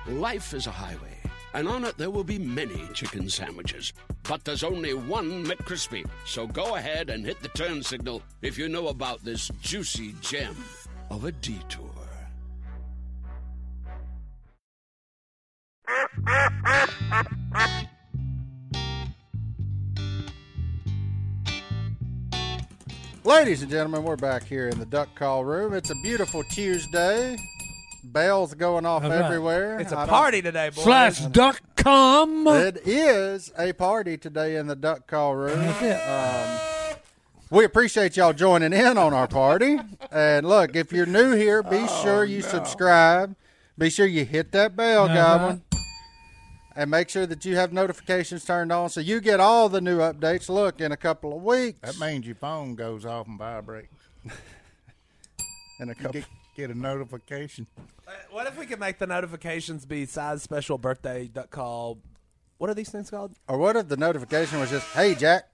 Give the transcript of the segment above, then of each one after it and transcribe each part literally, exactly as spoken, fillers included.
Life is a highway, and on it there will be many chicken sandwiches. But there's only one McCrispy. So go ahead and hit the turn signal if you know about this juicy gem of a detour. Ladies and gentlemen, we're back here in the Duck Call Room. It's a beautiful Tuesday. Bells going off That's right. everywhere. It's a party today, boys. Slash duck com. It is a party today in the Duck Call Room. That's it. Um, we appreciate y'all joining in on our party. And look, if you're new here, be oh, sure you no. subscribe. Be sure you hit that bell, uh-huh. Goblin. And make sure that you have notifications turned on so you get all the new updates. Look, in a couple of weeks. That means your phone goes off and vibrates. in a couple. Get, get a notification. What if we could make the notifications be size special birthday duck call? What are these things called? Or what if the notification was just, hey, Jack?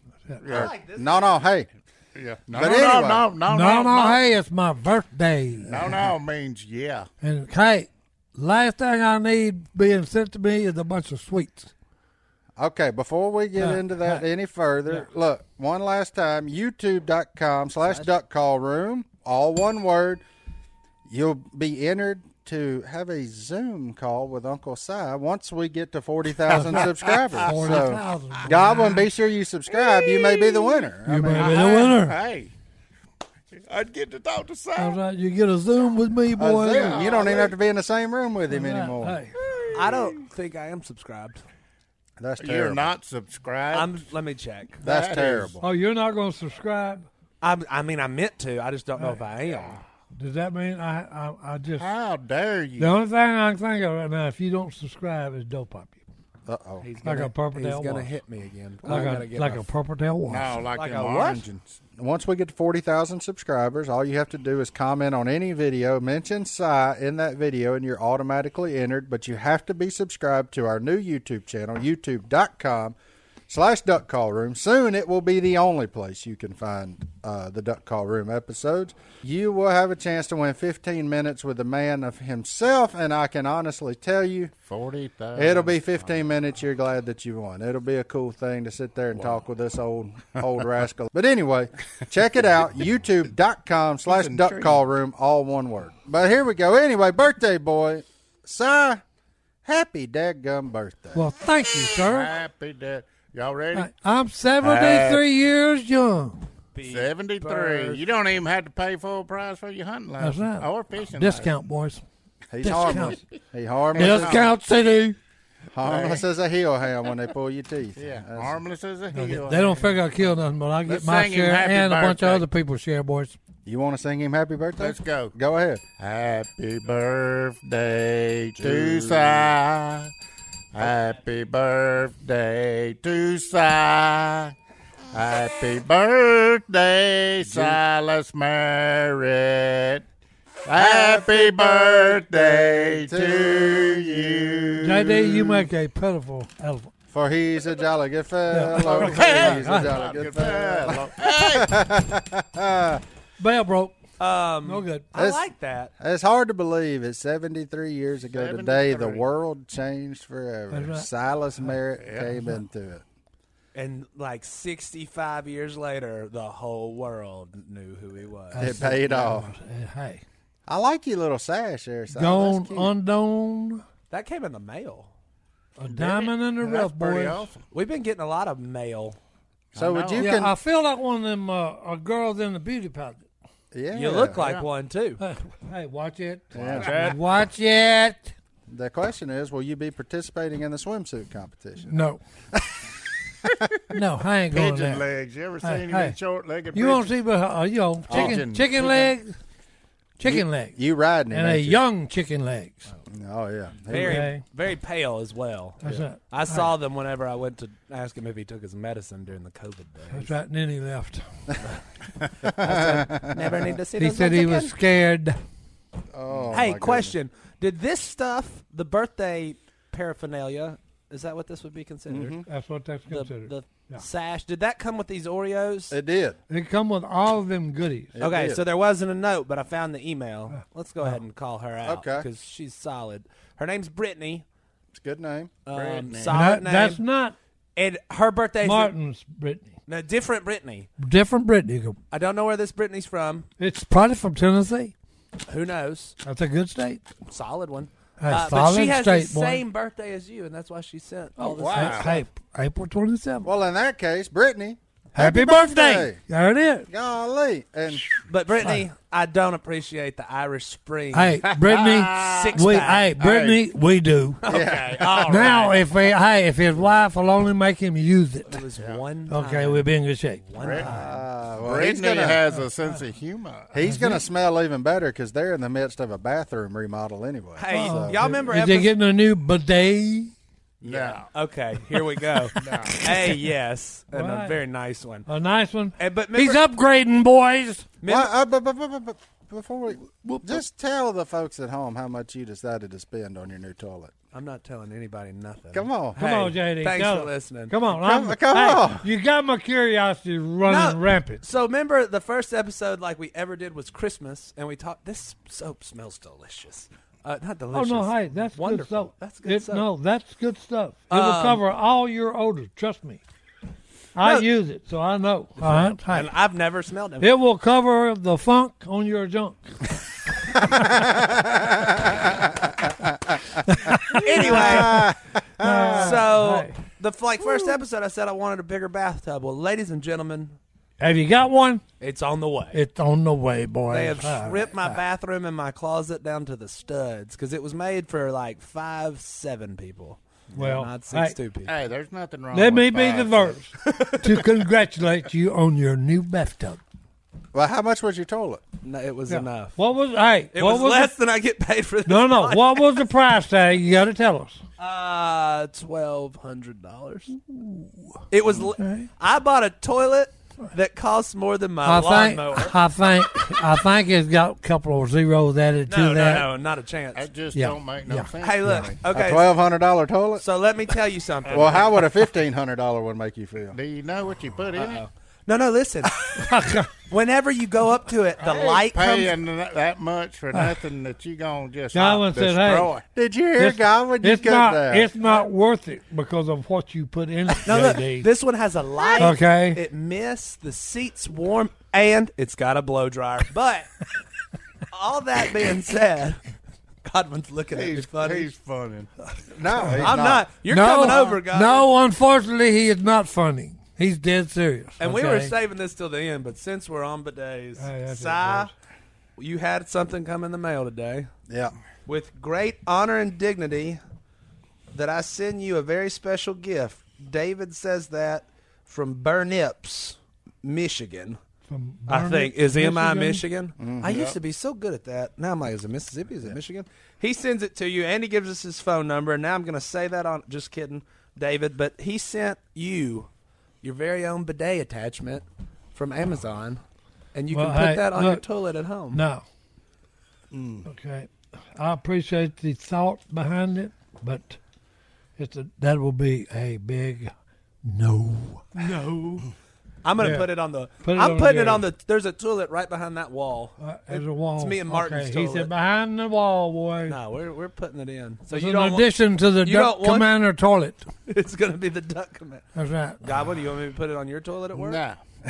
I like this. No, no, hey. Yeah. No, but no, anyway. no, no, no, No, no, no, no. hey, it's my birthday. No, no means yeah. And hey, last thing I need being sent to me is a bunch of sweets. Okay, before we get Uh, into that uh, any further, yeah. look, one last time, youtube.com slash duck call room, all one word. You'll be entered to have a Zoom call with Uncle Si once we get to forty thousand subscribers. forty thousand. So, Goblin, be sure you subscribe. You may be the winner. You I mean, may be the winner. Hey, I'd get to talk to Sam. All right, you get a Zoom with me, a boy. Zoom. You don't even have to be in the same room with him All right, anymore. hey. I don't think I am subscribed. That's terrible. You're not subscribed. I'm. Let me check. That's That terrible. Oh, you're not going to subscribe? I. I mean, I meant to. I just don't know if I am. Does that mean I I, I just... How dare you? The only thing I can think of right now, if you don't subscribe, is dope up you. Uh-oh. He's Like gonna, a purple He's tail gonna wash. hit me again. I Like gotta a, get like my- a purple tail wash. No, like, Like them a what? oranges. Once we get to forty thousand subscribers, all you have to do is comment on any video, mention Si in that video, and you're automatically entered. But you have to be subscribed to our new YouTube channel, youtube.com slash Duck Call Room. Soon it will be the only place you can find uh, the Duck Call Room episodes. You will have a chance to win fifteen minutes with a man of himself, and I can honestly tell you, forty thousand. it'll be fifteen minutes. You're glad that you won. It'll be a cool thing to sit there and wow. talk with this old old rascal. But anyway, check it out. YouTube.com slash Duck Call Room, all one word. But here we go. Anyway, birthday boy. Si, happy dadgum birthday. Well, thank you, sir. Happy dad. Y'all ready? I, I'm seventy-three years young. seventy-three. birth. You don't even have to pay full price for your hunting license. That's right. Or fishing Discount, boys. He's Discount. harmless. He harmless. as- Discount City. Harmless as a heel ham when they pull your teeth. license. Yeah, That's- harmless as a heel. They don't figure I kill nothing, but I get Let's my sing him share happy and a bunch of birthday. other people's share, boys. You want to sing him happy birthday? Let's go. Go ahead. Happy birthday to Si. Happy birthday to Si. Happy birthday, Silas Merritt. Happy birthday to you. J D, you make a pitiful elephant. For he's a jolly good fellow. Yeah. He's a jolly good fellow. Hey, Bell broke. Um, No good. I That's- like that. It's hard to believe. It's seventy-three years ago today. The seventy-three. world changed forever. That's right. Silas Merritt Yeah. came into it. And like sixty-five years later, the whole world knew who he was. It paid off. Uh, Hey, I like your little sash there, Silas. gone That's cute. undone. That came in the mail. A diamond in the That's rough, pretty boys. awesome. We've been getting a lot of mail. So I would know. you Yeah, can? I feel like one of them uh, uh, girls in the beauty pageant. yeah. You look like Yeah. one too. Hey, hey, watch it. Yeah. Watch it. The question is, will you be participating in the swimsuit competition? No. No, I ain't going Pigeon there. legs. You ever Hey, seen him hey. in short-legged You want to pigeons? see, but uh, you know, chicken, Pigeon. chicken legs, chicken You- legs, You riding him? and a ain't you? young chicken legs. Oh yeah. He- Very, Okay. very pale as well. That's right. I saw them whenever I went to ask him if he took his medicine during the COVID That's days. right. And then he left. Never need to see He those said ones he again. was scared. Oh, Hey, my question: Did this stuff, the birthday paraphernalia, is that what this would be considered? Mhm. That's what that's The, considered. the Yeah. Sash. Did that come with these Oreos? It did. It come with all of them goodies. It Okay, did. so there wasn't a note, but I found the email. Let's go ahead and call her out. Okay. Because she's solid. Her name's Brittany. It's a good name. Um, Brittany. solid That- name. that's not and her birthday's Martin's Brittany. no different Brittany. Different Brittany. I don't know where this Brittany's from. It's probably from Tennessee. Who knows? That's a good state. Solid one. Hey, Uh, but solid she has state, the boy. same birthday as you, and that's why she sent all this. Hey, hey, April twenty-seventh. Well, in that case, Brittany, Happy, happy birthday. birthday. There it is. golly. And But Brittany, I don't appreciate the Irish Spring. Hey, Brittany. Six we, pack. hey, Brittany, we do. Okay, all Now, right. if he, hey, if his wife will only make him use it, It was one. okay, time. we'll be in good shape. One Brittany. time. uh, well, he's Brittany gonna has a sense of humor. he's gonna smell even better because they're in the midst of a bathroom remodel anyway. Hey, So- y'all remember? Is they episode- getting a new bidet? No. Okay, here we go. Hey, yes, and a Right. very nice one. A nice one. And, but He's remember, upgrading, boys. Well, remember- uh, but, but, but, but, but before we just tell the folks at home how much you decided to spend on your new toilet. I'm not telling anybody nothing. Come on, Come Hey, on, J D. Thanks Go. for listening. Come on. Come- I'm- come hey, on. You got my curiosity running No. rampant. So remember the first episode like we ever did was Christmas, and we talked. This soap smells delicious. Uh, not Oh, delicious. no, hey, that's wonderful. good stuff. That's good It- stuff. No, that's good stuff. It will Um, cover all your odors. Trust me. I No. use it, so I know. All right? Hey, And I've never smelled it. it will cover the funk on your junk. Anyway, so hey. the like first episode, I said I wanted a bigger bathtub. Well, ladies and gentlemen, Have you got one? it's on the way. It's on the way, boy. They have All stripped right. my bathroom and my closet down to the studs because it was made for like five, seven people. Well, not six, hey, two people. Hey, there's nothing wrong Let with me be the five. first to congratulate you on your new bathtub. Well, how much was your toilet? No, it was Yeah. enough. What was? Hey, It what was, was less the, than I get paid for this. No, no. podcast. What was the price tag? You got to tell us. Uh, twelve hundred dollars. It was. l Okay. I bought a toilet that costs more than my I think. lawnmower. I think. I think it's got a couple of zeros added No, to no, that. no, not a chance. That just Yeah. don't make no Yeah. sense. Hey, to look. me. Okay, A twelve hundred dollar toilet? so let me tell you something. Well, how would a fifteen hundred dollar one make you feel? Do you know what you put in it? Uh-oh. No, no, listen. Whenever you go up to it, the I ain't light comes. paying that that much for nothing that you gonna just Godwin said, hey, destroy. Did you hear It's, God when you it's got not. that? It's not worth it because of what you put in it, No, look, J D. this one has a light. Okay. It mists, the seat's warm, and it's got a blow dryer. But all that being said, Godwin's looking at me He's, funny. he's funny. no, he's I'm not. You're no, coming over, Godwin. No, unfortunately, he is not funny. He's dead serious. And okay? we were saving this till the end, but since we're on bidets, Hey, that's it, Si, you had something come in the mail today. Yeah. With great honor and dignity, that I send you a very special gift. David says that from Burnips, Michigan. From I Burnett, think is M I Michigan? Michigan. I used to be so good at that. Now I'm like, is it Mississippi? Is it Michigan? He sends it to you, and he gives us his phone number. And now I'm going to say that on. Just kidding, David. But he sent you your very own bidet attachment from Amazon, and you Well, can put hey, that on your look, toilet at home. No. Mm. Okay. I appreciate the thought behind it, but it's a, that will be a big no. No. I'm going to Yeah. put it on the. Put it I'm on putting it the- on the. There's a toilet right behind that wall. Uh, there's a wall. It's me and Martin's okay. He toilet. said behind the wall, boy. No, we're we're putting it in. So It's you in don't. Want, addition to the you duck don't want- commander toilet. it's going to be the duck command. That's right. Godwin, do you want me to put it on your toilet at work? Nah. All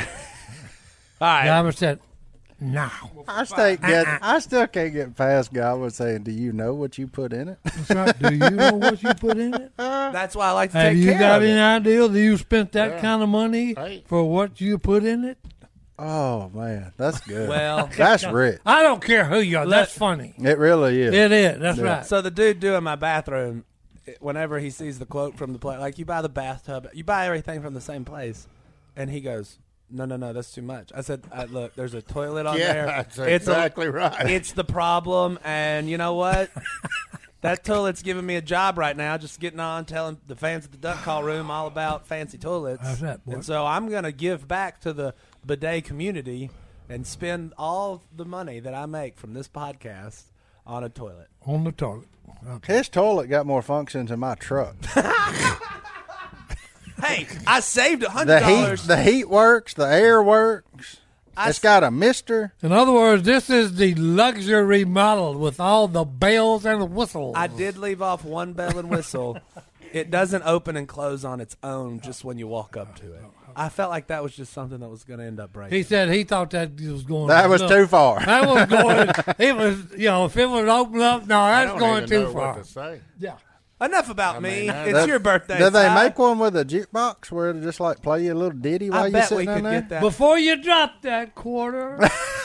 right. Gabba said, no. I still get. I still can't get past God was saying, "Do you know what you put in it?" That's right. Do you know what you put in it? That's why I like to Have take you care got of any it. idea that you spent that Yeah. kind of money Right. for what you put in it? Oh man, that's good. Well, that's rich. I don't care who you are. Look- That's funny. It really is. It is. That's Yeah. right. so the dude doing my bathroom, whenever he sees the quote from the place, like you buy the bathtub, you buy everything from the same place, and he goes, "No, no, no, that's too much." I said, uh, "Look, there's a toilet on Yeah, there. that's It's a- exactly right. It's the problem, and you know what? That toilet's giving me a job right now, just getting on, telling the fans at the Duck Call Room all about fancy toilets. How's that, boy? And so I'm going to give back to the bidet community and spend all the money that I make from this podcast on a toilet. On the toilet. Okay. His toilet got more functions than my truck. Hey, I saved a hundred The heat, dollars. the heat works. The air works. I It's s- got a mister. In other words, this is the luxury model with all the bells and whistles. I did leave off one bell and whistle. It doesn't open and close on its own just when you walk up to it. I felt like that was just something that was going to end up breaking. He said he thought that was going. That was no, too far. That was going. It was, you know, if it was open up, no, I that's don't going even too know far. what to say. Yeah. Enough about I me. mean, that- it's Did- your birthday. Did they Si. make one with a jukebox where it just like play you a little ditty while I you're bet sitting we down could there? get that. Before you drop that quarter,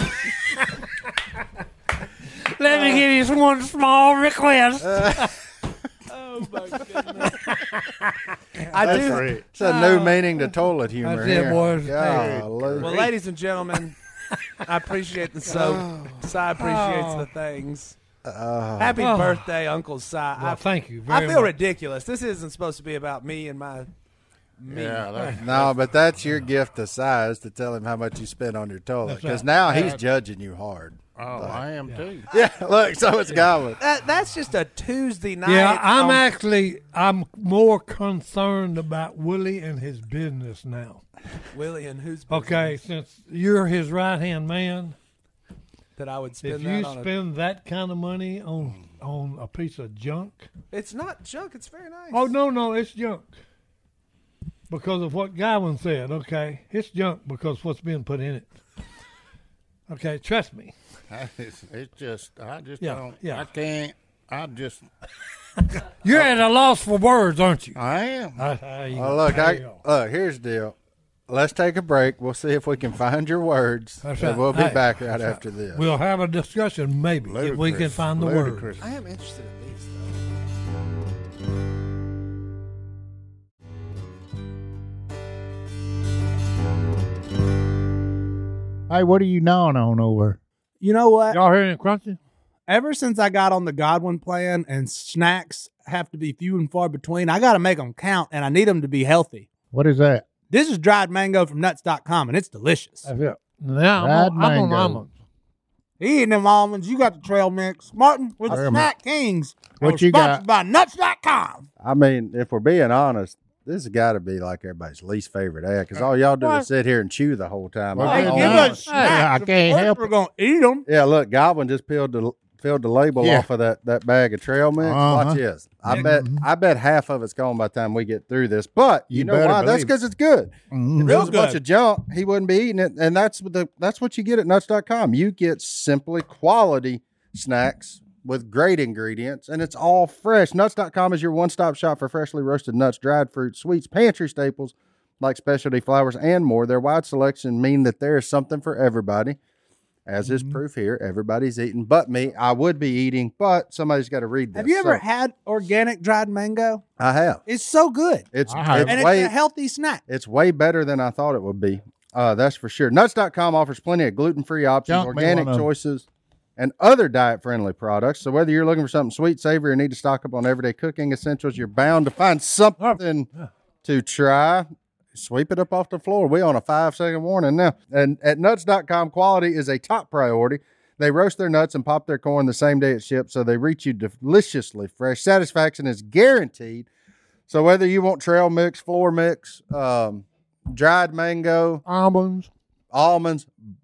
let me give you some one small request. Oh my goodness! I That's do. great. It's a new meaning to toilet humor That's it, here. boys. Golly. Well, ladies and gentlemen, I appreciate the soap. Si appreciates the things. Happy Oh. birthday, Uncle Si. Well, I, thank you I very feel much. ridiculous. This isn't supposed to be about me and my. Me. Yeah, that's, No, but that's your gift to size to tell him how much you spent on your toilet. That's Because right. now he's judging you hard. oh, I am too. Yeah, look, so it's Goblin. That, that's just a Tuesday night. Yeah, I'm on- actually I'm more concerned about Willie and his business now. Willie and who's Okay, since you're his right hand man, that I would spend if that you on. A, spend that kind of money on on a piece of junk, it's not junk. It's very nice. oh no, no, it's junk. Because of what Godwin said, okay, it's junk because what's being put in it. Okay, trust me. It's, it's just, I just Yeah, don't, yeah. I can't, I just, You're at a loss for words, aren't you? I am. I, I, Well, look, there I, you go. look, here's the deal. Let's take a break. We'll see if we can find your words. That's and right. we'll be Hey, back right after this. We'll have a discussion maybe if we can Ludicrous. find the Ludicrous. words. I am interested in these though. Hey, what are you gnawing on over? You know what? Y'all hearing it crunching? Ever since I got on the Godwin plan and snacks have to be few and far between, I got to make them count and I need them to be healthy. What is that? This is dried mango from nuts dot com and it's delicious. That's it. Now Dried I'm on, I'm on mango. almonds. He eating them almonds. You got the trail mix. Martin, we're the Trail Snack Kings. What We're you sponsored got? by nuts dot com. I mean, if we're being honest, this has got to be like everybody's least favorite ad because all y'all do What? is sit here and chew the whole time. Well, I Hey, Oh, don't give know. us Hey, snacks. I can't Of course help We're it. going to eat them. Yeah, look, Goblin just peeled the filled the label Yeah. off of that, that bag of trail mix. Uh-huh. Watch this. I bet I bet half of it's gone by the time we get through this. But you, You know better why? That's believe it. because it's good. Mhm. If it was a Real bunch good. of junk, he wouldn't be eating it. And that's what the that's what you get at nuts dot com. You get simply quality snacks with great ingredients, and it's all fresh. nuts dot com is your one-stop shop for freshly roasted nuts, dried fruits, sweets, pantry staples like specialty flours and more. Their wide selection mean that there is something for everybody. As is proof here, everybody's eating but me. I would be eating, but somebody's got to read this. Have you ever So, had organic dried mango? I have. It's so good. It's, I have. it's And way it's a healthy snack. it's way better than I thought it would be. Uh, that's for sure. nuts dot com offers plenty of gluten-free options, Don't be organic one of 'em. choices, and other diet-friendly products. So whether you're looking for something sweet, savory, or need to stock up on everyday cooking essentials, you're bound to find something to try. Sweep it up off the floor. We on a five-second warning now. And at nuts dot com, quality is a top priority. They roast their nuts and pop their corn the same day it ships, so they reach you deliciously fresh. Satisfaction is guaranteed. So whether you want trail mix, floor mix, um, dried mango, Almonds. almonds,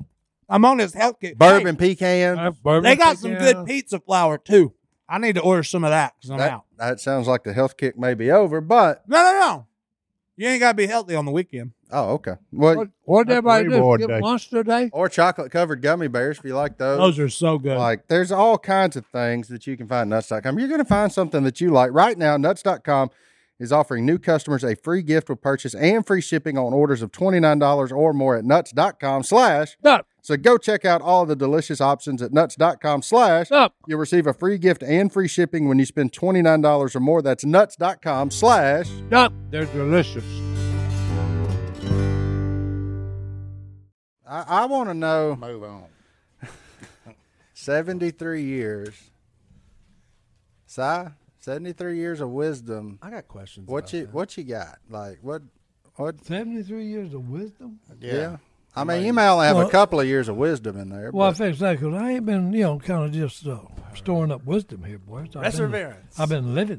I'm on this health kick. bourbon pecan, uh, Hey, bourbon they got some pecan. good pizza flour too. I need to order some of that because I'm that, out. that sounds like the health kick may be over, but No, no, no. You ain't got to be healthy on the weekend. oh, okay. Well, What, what did That's everybody do? reward Get day. Monster Day? or chocolate covered gummy bears if you like those. Those are so good. Like, there's all kinds of things that you can find at nuts dot com. You're going to find something that you like. Right now, nuts dot com is offering new customers a free gift with purchase and free shipping on orders of twenty-nine dollars or more at nuts dot com slash. Stop. So go check out all the delicious options at nuts dot com slash. Stop. You'll receive a free gift and free shipping when you spend twenty-nine dollars or more. That's nuts dot com slash. Stop. They're delicious. I, I want to know Move on. seventy-three years. Si, seventy-three years of wisdom. I got questions. What about you that. what you got? Like what what seventy-three years of wisdom? yeah. I mean, you may only have Well- a couple of years of wisdom in there. Well, I but think so, because I ain't been, you know, kind of just uh, storing up wisdom here, boys. I've been- Perseverance. I've been living.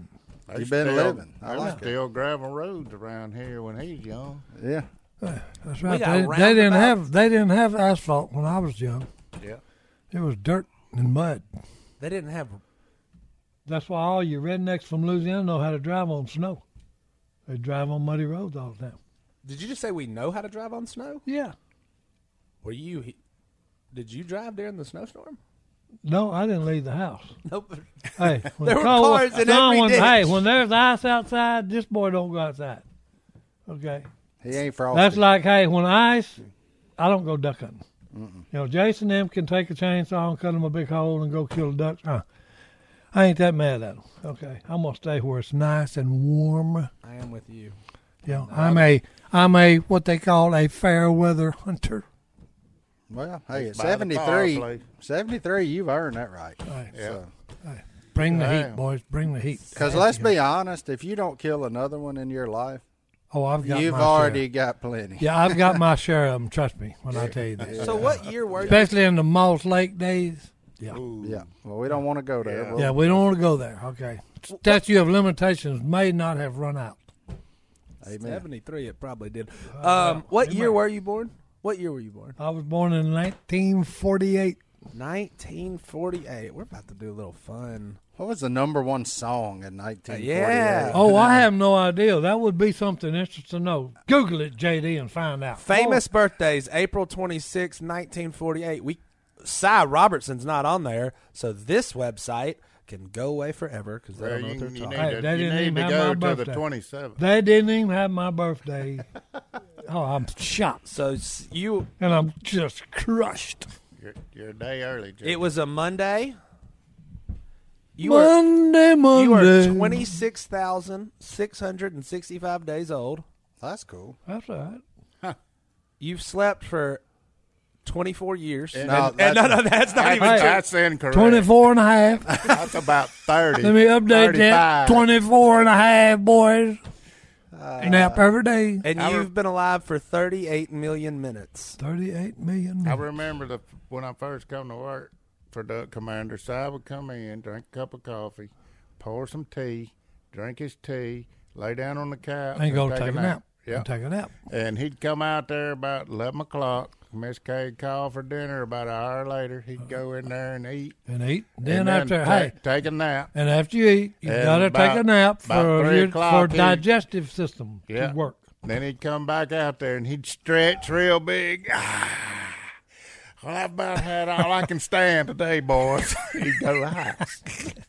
There's You've been still, living. I there was like it. still gravel roads around here when he was young. Yeah. That's We right. got They, a they didn't roundabout. have they didn't have asphalt when I was young. Yeah. It was dirt and mud. They didn't have. That's why all your rednecks from Louisiana know how to drive on snow. They drive on muddy roads all the time. Did you just say we know how to drive on snow? Yeah. Were you? Did you drive during the snowstorm? No, I didn't leave the house. Nope. Hey, when There were cold- cars in no, every when, ditch. Hey, when there's ice outside, this boy don't go outside. Okay. He ain't frosty. That's like, hey, when ice, I don't go duck hunting. You know, Jason and them can take a chainsaw and cut them a big hole and go kill the ducks. Uh, I ain't that mad at them. Okay, I'm gonna stay where it's nice and warm. I am with you. You know, I'm a, I'm a what they call a fair weather hunter. Well, hey, at By the seventy-three, fireplace. seventy-three, you've earned that right. Right. Yeah. So, Bring the Damn. heat, boys. Bring the heat. because let's be honest, if you don't kill another one in your life, Oh, I've got. you've my already share. got plenty. Yeah, I've got my share of them. Trust me when I tell you that. So what year were you? Especially in the Moss Lake days. Yeah. Ooh. Yeah. Well, we don't want to go there. Yeah. We'll- Yeah, we don't want to go there. Okay. Statute of limitations may not have run out. Amen. seventy-three. It probably did. Uh, Um, what it year might. were you born? What year were you born? I was born in nineteen forty-eight. nineteen forty-eight. We're about to do a little fun. What was the number one song in nineteen forty-eight? yeah. Oh, I have no idea. That would be something interesting to know. Google it, J D, and find out. Famous birthdays: April twenty-sixth, nineteen forty-eight. We, Cy Robertson's not on there, so this website can go away forever because they Well, don't know you, what they're you talking need about. Hey, to, they you didn't need even to have go my to the birthday. twenty-seventh. They didn't even have my birthday. Oh, I'm shocked. So s- you, And I'm just crushed. You're, you're a day early, Jay. it was a Monday. You were Monday, Monday. you are twenty-six thousand six hundred and sixty-five days old. That's cool. That's all right. You've slept for twenty-four years. And- No, And no, no, that's not That's, even Hey. true. that's incorrect. twenty-four and a half. That's about thirty. Let me update that. thirty-five. twenty-four and a half, boys. Uh, Nap every day. And I re- you've been alive for thirty-eight million minutes. thirty-eight million I minutes. remember the when I first come to work for Duck Commander, Si would come in, drink a cup of coffee, pour some tea, drink his tea, lay down on the couch, And go take, take a nap. Yeah, Take a nap. and he'd come out there about eleven o'clock. Miss Kay'd call for dinner. About an hour later, he'd go in there and eat. And eat. Then and after, ta- hey, take a nap. and after you eat, you And got to take about- a nap about for three your o'clock, for he- digestive system Yeah. to work. Then he'd come back out there and he'd stretch real big. Ah, well, I've about had all I can stand today, boys. He'd go, ice.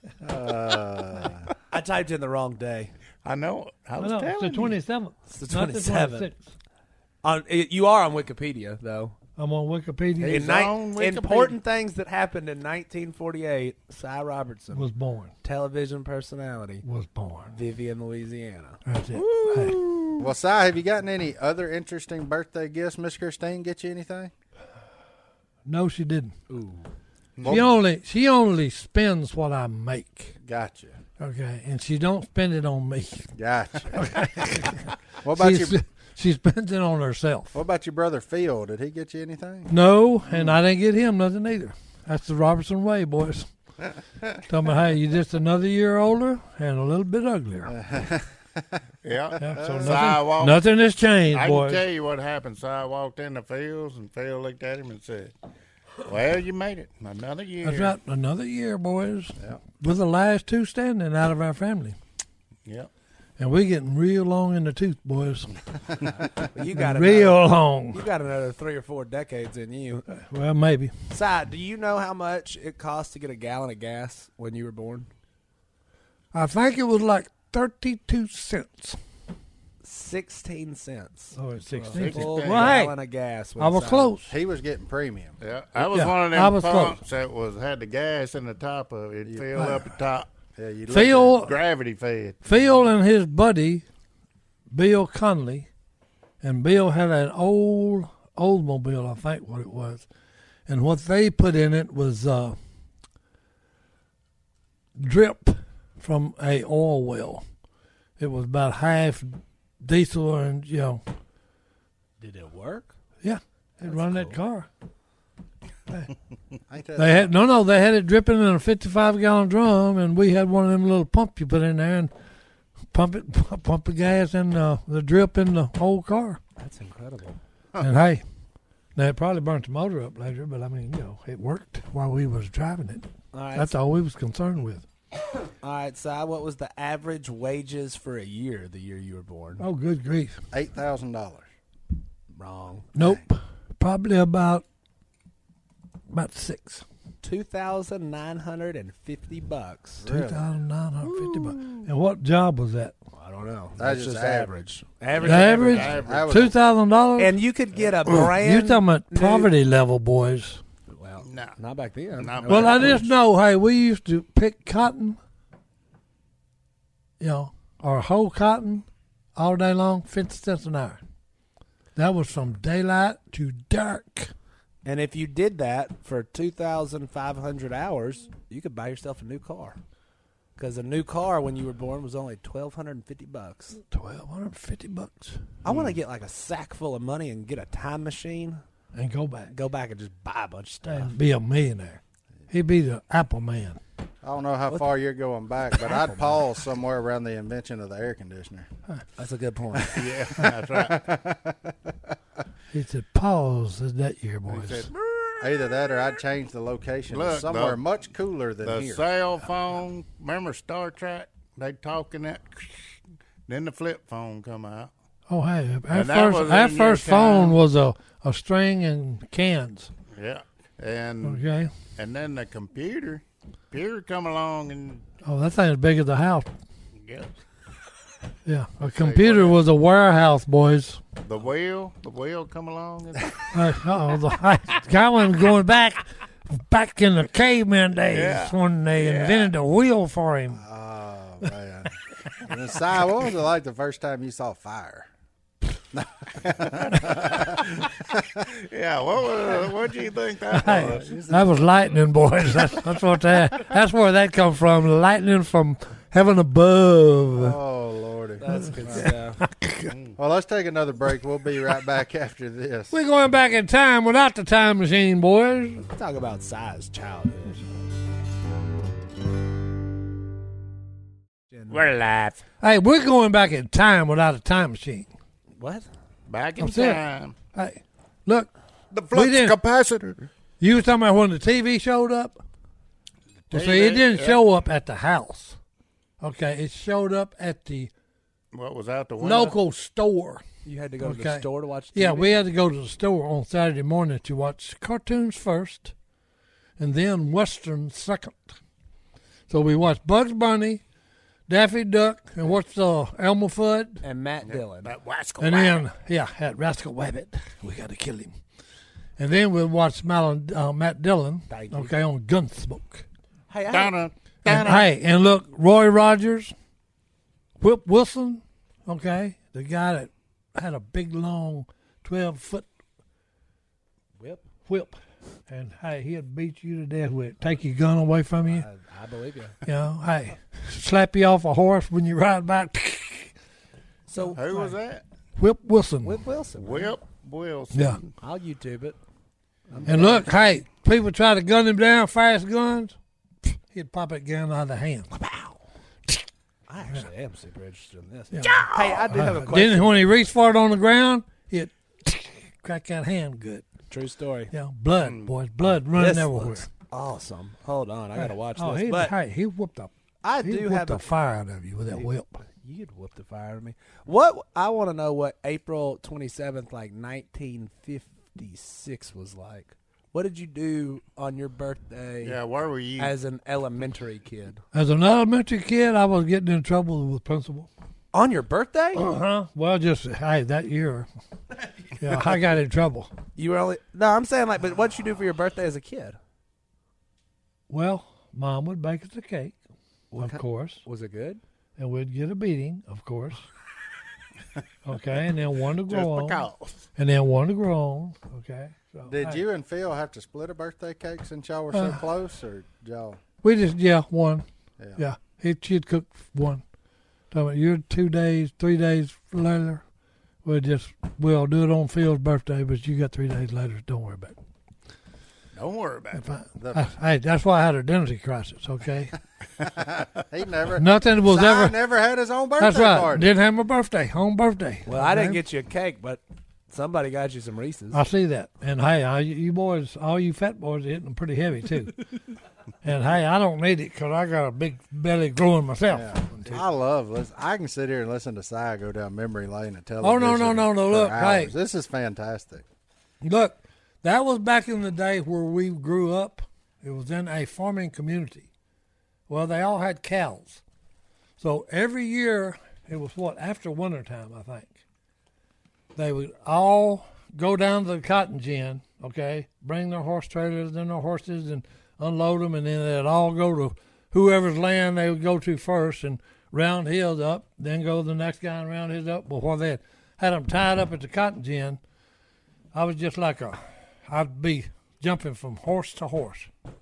I typed in the wrong day. I know it. I I was know, telling it's the you. twenty-seventh. It's the not the twenty-seventh. twenty-sixth. On, it, you are on Wikipedia, though. I'm on Wikipedia. He's In ni- on Wikipedia. important things that happened in nineteen forty-eight. Cy Robertson, Was born. television personality, Was born. Vivian, Louisiana. That's it. Hey, Well, Si, have you gotten any other interesting birthday gifts? Miss Christine get you anything? no, she didn't. Ooh, She only she only spends what I make. Gotcha. Okay, and she don't spend it on me. Gotcha. what about She, your she spends it on herself. What about your brother Phil? Did he get you anything? No, and I didn't get him nothing either. That's the Robertson way, boys. Tell me, hey, you just another year older and a little bit uglier. Yeah. Yeah, so Si nothing, walked, nothing has changed, I boys. can tell you what happened. Si walked in the fields, and Phil looked at him and said, well, you made it. Another year. That's right, another year, boys. Yeah. We're the last two standing out of our family. Yep. And we're getting real long in the tooth, boys. Well, you got Real another, long. you got another three or four decades in you. Well, maybe. Cy, do you know how much it cost to get a gallon of gas when you were born? I think it was like thirty-two cents. Sixteen cents. Oh, it's A sixteen. full Well, hey, gallon of gas. when I was Cy- close. He was getting premium. Yeah. I was Yeah, one of I them was pumps close. that was had the gas in the top of it. It'd fill up the top. Yeah, you Phil, Gravity fed. Phil and his buddy, Bill Conley, and Bill had an old Oldsmobile, I think what it was. And what they put in it was uh, drip from a oil well. It was about half diesel and, you know, Did it work? yeah, they'd run that car. Ain't that They had no, no. They had it dripping in a fifty-five gallon drum, and we had one of them little pumps you put in there, and pump it, pump the gas in the, the drip in the whole car. That's incredible. And hey, now it probably burnt the motor up later, but I mean, you know, it worked while we was driving it. All right. That's all we was concerned with. All right, Si, what was the average wages for a year the year you were born? Oh, good grief. Eight thousand dollars. Wrong. Nope. Probably about about six. Two thousand nine hundred and fifty bucks. Two thousand nine hundred fifty bucks. And what job was that? I don't know. That's That's just just average. Average. Average? Average. Two thousand dollars? And you could get a brand. You're talking about new- poverty level, boys. Well, No. not back then. Not Well, I back just know, hey, we used to pick cotton, you know, or hoe cotton all day long, fifty cents an hour. That was from daylight to dark. And if you did that for two thousand five hundred hours, you could buy yourself a new car. Because a new car when you were born was only twelve hundred fifty bucks. twelve fifty bucks. I want to get like a sack full of money and get a time machine, And go back. go back and just buy a bunch of stuff. And be a millionaire. He'd be the Apple man. I don't know how far you're going back, but I'd pause somewhere around the invention of the air conditioner. That's a good point. Yeah, that's right. He said, pause that year, He boys. said, Either that or I'd change the location to Look, somewhere the- much cooler than the here. cell phone. Remember Star Trek? They talking that. Then the flip phone come out. Oh, hey, our And that was first, our in your first phone time. was a, a string and cans. Yeah, and Okay. and then the computer, computer come along and Oh, that thing is big as the house. yeah, Yeah, a computer was a warehouse, boys. the wheel, the wheel come along. And, Hey, uh-oh, the guy was going back back in the caveman days Yeah. when they Yeah. invented the wheel for him. Oh, man. And then, Si, what was it like the first time you saw fire? yeah, what was, what do you think that Hey, was? that was lightning, boys. That's, that's what that. That's where that come from. Lightning from heaven above. Oh, Lordy. That's good stuff. Well, let's take another break. We'll be right back after this. We're going back in time without the time machine, boys. Talk about Si's childhood. We're live. Hey, we're going back in time without a time machine. What? Back in That's it. time. Hey, look, The We flux didn't- capacitor. you was talking about when the T V showed up. Well, see, it T V, didn't yeah. show up at the house. Okay, it showed up at the What was out the window? local store. You had to go to the Okay. store to watch T V? Yeah, we had to go to the store on Saturday morning to watch cartoons first, and then Western second. So we watched Bugs Bunny, Daffy Duck, and what's uh, Elmer Fudd, And Matt Dillon. That rascal. and then yeah, had Rascal Wabbit. We got to kill him. And then we watched Mal- uh, Matt Dillon. Thank you. Okay, on Gunsmoke. Hey, I, Donna, And, Donna. hey, and look, Roy Rogers, Whip Wilson, okay, the guy that had a big, long, twelve-foot Whip. whip. And, hey, he'd beat you to death with it. Take your gun away from you. I, I believe you. You know, hey, slap you off a horse when you ride back. So, Who was that? Whip Wilson. Whip Wilson. man. Whip Wilson. Yeah. I'll YouTube it. And look, hey, people try to gun him down, fast guns. He'd pop that gun out of the hand. I actually am super interested in this. Yeah. Hey, I do have a question. Then when he reached for it on the ground, he'd crack that hand good. True story. Yeah, blood, boys, blood running This everywhere. looks awesome. Hold on, I gotta watch oh, this. He, But hey, he whooped up. I He do whooped have the a fire out of you with that whip. You'd whoop the fire out of me. What I want to know what April twenty seventh, like nineteen fifty six, was like. What did you do on your birthday Yeah, where were you? as an elementary kid? As an elementary kid, I was getting in trouble with principal. On your birthday? Uh huh. Well, just hey, that year, yeah, I got in trouble. You were only no. I'm saying like, but what'd you do for your birthday as a kid? Well, Mom would bake us a cake, of kind- course, Was it good? and we'd get a beating, of course. Okay, and then one to Just grow on, because. and then one to grow on. Okay. So, Did hey, you and Phil have to split a birthday cake since y'all were so Uh, close, or y'all? We just yeah one. Yeah. Yeah, he, she'd cook one. So you're two days, three days later. We'll just we'll do it on Phil's birthday, but you got three days later. Don't worry about it. Don't worry about it. The, Hey, that's why I had an identity crisis. Okay, he never. nothing was Si ever. never had his own birthday That's right. party. Didn't have my birthday, home birthday. Well, I didn't Okay? get you a cake, but somebody got you some Reese's. I see that, and hey, I, you boys, all you fat boys, are hitting them pretty heavy too. And hey, I don't need it because I got a big belly growing myself. Yeah. I love listen. I can sit here and listen to Si go down memory lane and tell. Oh, no, no, no, no, look, hey. this is fantastic. Look, that was back in the day where we grew up. It was in a farming community. Well, they all had cows. So every year, it was what, after wintertime, I think, they would all go down to the cotton gin, okay, bring their horse trailers and their horses and unload them, and then they'd all go to whoever's land they would go to first and round his up, then go to the next guy and round his up. Before they had, had them tied up at the cotton gin, I was just like a, I'd be jumping from horse to horse.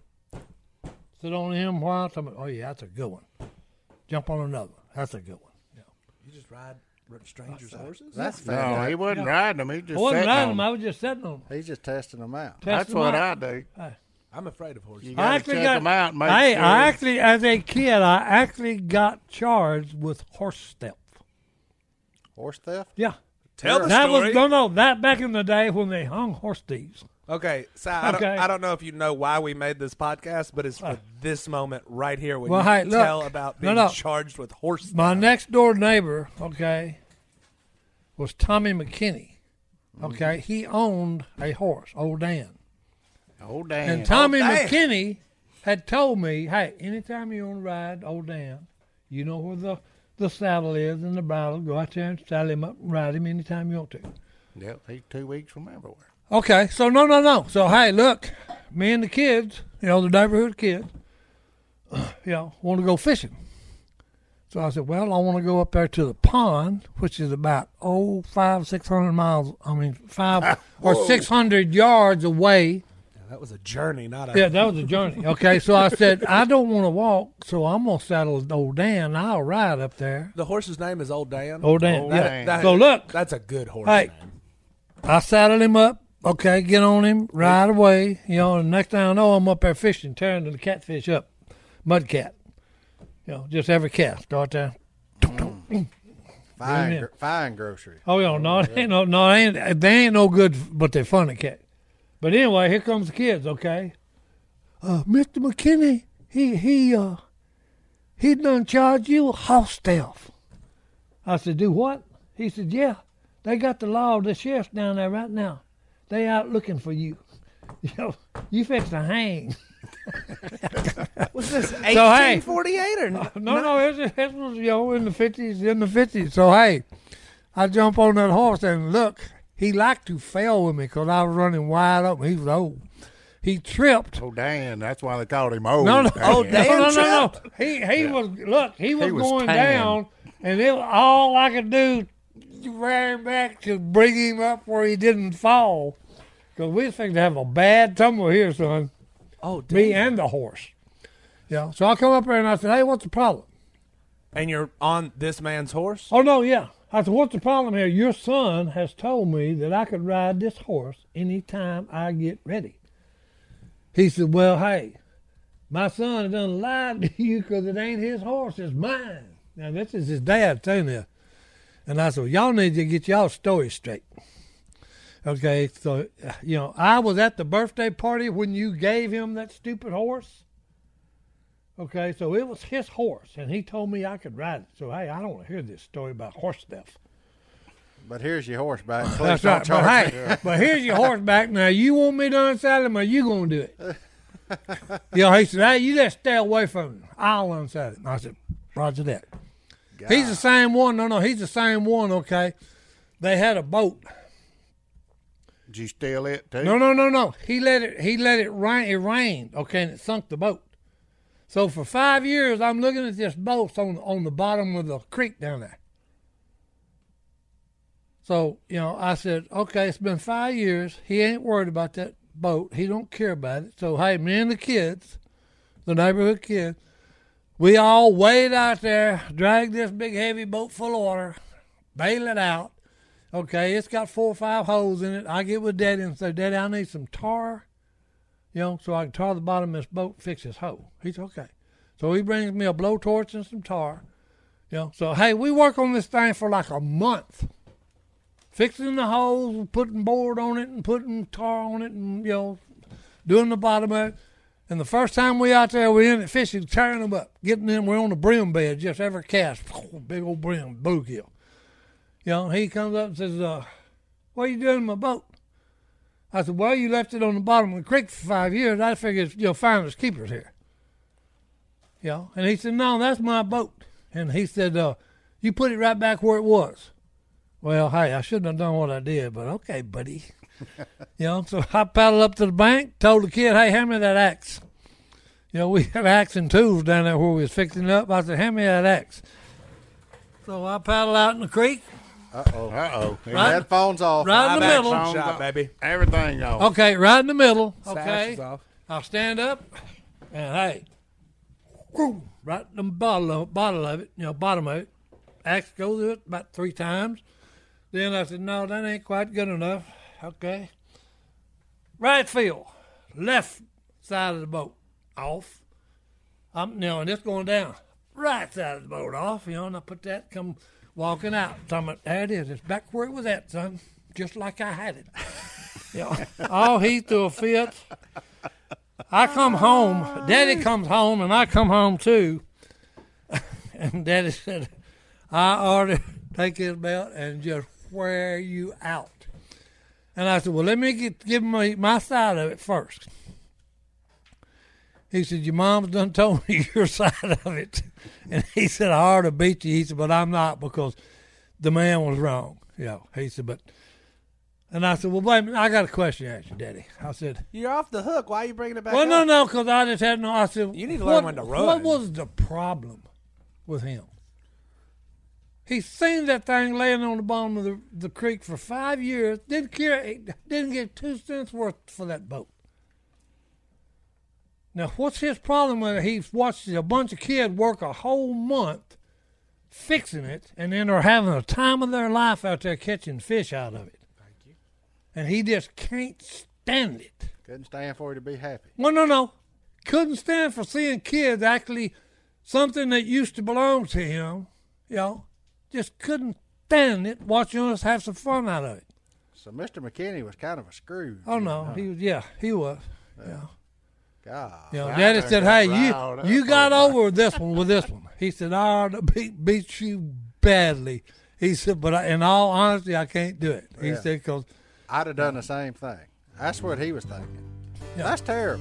Sit on him a while. Tell me, oh yeah, that's a good one. Jump on another. That's a good one. Yeah. You just ride strangers' horses? That's No, fantastic. he wasn't riding them. He just I wasn't sat riding on them. them. I was just sitting on them. He's just testing them out. That's testing what them I out. do. I'm afraid of horses. You I got to actually check got. them out and make hey, sure. I actually, as a kid, I actually got charged with horse theft. Horse theft? Yeah. Tell the that story. was no, no. That back in the day when they hung horse thieves. Okay, so I, Okay. Don't, I don't know if you know why we made this podcast, but it's for this moment right here when Well, you hey, look. tell about No, being no. charged with horse My theft. next door neighbor, okay, was Tommy McKinney. Okay, he owned a horse, Old Dan. Oh, damn. And Tommy Old Dan. McKinney had told me, hey, anytime you want to ride Old Dan, you know where the, the saddle is and the bridle. Go out there and saddle him up and ride him anytime you want to. Yep, he's two weeks from everywhere. Okay, so no, no, no. So, hey, look, me and the kids, you know, the neighborhood kids, you know, want to go fishing. So I said, well, I want to go up there to the pond, which is about, oh, five, six hundred miles, I mean, five or six hundred yards away. Yeah, that was a journey, not a. Yeah, that was a journey. Okay, so I said, I don't want to walk, so I'm going to saddle Old Dan. I'll ride up there. The horse's name is Old Dan. Old Dan, Old yeah. Dan. That- So look, that's a good horse Hey. name. I saddled him up. Okay, get on him, ride away. You know, and next thing I know, I'm up there fishing, tearing the catfish up. Mud cat. You know, just every cat. Start there. Fine, Bring 'em gr- fine grocery. Oh, yeah, no, it ain't no, no, they ain't, they ain't no good, but they're funny cat. But anyway, here comes the kids, okay? Uh, Mister McKinney, he, he, uh, he done charged you with horse theft. I said, do what? He said, yeah, they got the law, the sheriff's down there right now. They out looking for you. You know, you fix to hang. Was this hey. eighteen forty-eight or no? No, no, it was, it was, you know, in the fifties, in the fifties. So, hey, I jump on that horse and look, he liked to fail with me because I was running wide open. He was old. He tripped. Oh, Dan. That's why they called him old. No, no, Dan. Oh, no, Dan no, no, no. tripped? He, he was, look, he was, He was going tan. down, and it was all I could do ran back to bring him up where he didn't fall. Because we was fixing to have a bad tumble here, son. Oh, Me damn. and the horse. Yeah. So I come up there and I said, hey, what's the problem? And you're on this man's horse? Oh, no, yeah. I said, what's the problem here? Your son has told me that I could ride this horse anytime I get ready. He said, well, hey, my son done lied to you because it ain't his horse, it's mine. Now, this is his dad saying this. And I said, y'all need to get y'all story straight. Okay, so, you know, I was at the birthday party when you gave him that stupid horse. Okay, so it was his horse, and he told me I could ride it. So, hey, I don't want to hear this story about horse theft. But here's your horseback. Please That's don't right. But, charge hey, me. but here's your horseback. Now, you want me to unsaddle him, or you going to do it? You know, he said, hey, you just stay away from him. I'll unsaddle him. I said, roger that. He's the same one. No, no, he's the same one, okay? They had a boat. Did you steal it, too? No, no, no, no. He let it. He let it rain. It rained. Okay, and it sunk the boat. So for five years, I'm looking at this boat on on the bottom of the creek down there. So you know, I said, okay, it's been five years. He ain't worried about that boat. He don't care about it. So hey, me and the kids, the neighborhood kids, we all wade out there, drag this big heavy boat full of water, bail it out. Okay, it's got four or five holes in it. I get with Daddy and say, Daddy, I need some tar. you know, so I can tar the bottom of this boat and fix this hole. He said, okay. So he brings me a blowtorch and some tar, you know. So, hey, we work on this thing for like a month. Fixing the holes, putting board on it and putting tar on it and, you know, doing the bottom of it. And the first time we out there, we in it fishing, tearing them up, getting them. We're on the brim bed, just every cast, big old brim, bluegill. You know, he comes up and says, uh, what are you doing in my boat? I said, well, you left it on the bottom of the creek for five years. I figured you'll find us keepers here. You know, and he said, no, that's my boat. And he said, uh, you put it right back where it was. Well, hey, I shouldn't have done what I did, but okay, buddy. You know, so I paddled up to the bank, told the kid, hey, hand me that axe. You know, we had axe and tools down there where we was fixing it up. I said, hand me that axe. So I paddled out in the creek. Uh-oh. Uh-oh. Right. Headphones off. Right in the Back middle. shot, baby. Everything off. Okay, right in the middle. Sash Okay. is off. I'll stand up, and hey, whoo, right in the bottom of, bottom of it, you know, bottom of it. Axe goes through it about three times. Then I said, no, that ain't quite good enough. Okay. Right field, left side of the boat off. I'm, you know, and it's going down. Right side of the boat off, you know, and I put that, come walking out. Talking about, there it is. It's back where it was at, son. Just like I had it. You know, oh, he threw a fit. I come home. Daddy comes home, and I come home too. And Daddy said, I ought to take his belt and just wear you out. And I said, well, let me get, give me my side of it first. He said, your mom's done told me your side of it. And he said, I ought to beat you. He said, but I'm not because the man was wrong. You know, he said, but, and I said, well, wait a minute, I got a question to ask you, Daddy. I said, You're off the hook. Why are you bringing it back well, up? no, no, because I just had no, I said, You need to what, learn when to run. What was the problem with him? He seen that thing laying on the bottom of the, the creek for five years, didn't care, didn't get two cents worth for that boat. Now, what's his problem with it? He's watched a bunch of kids work a whole month fixing it, and then they're having the time of their life out there catching fish out of it. Thank you. And he just can't stand it. Couldn't stand for you to be happy. Well, no, no. Couldn't stand for seeing kids actually, something that used to belong to him, you know, just couldn't stand it watching us have some fun out of it. So Mister McKinney was kind of a Scrooge. Oh, no. He was, yeah, he was. Yeah. Yeah. God. You know, Wow, Daddy that said, got hey, riled up you, you got over over this one with this one. He said, I ought to beat, beat you badly. He said, but I, in all honesty, I can't do it. He Yeah. said, because, I'd have done the same thing. That's what he was thinking. Yeah. That's terrible.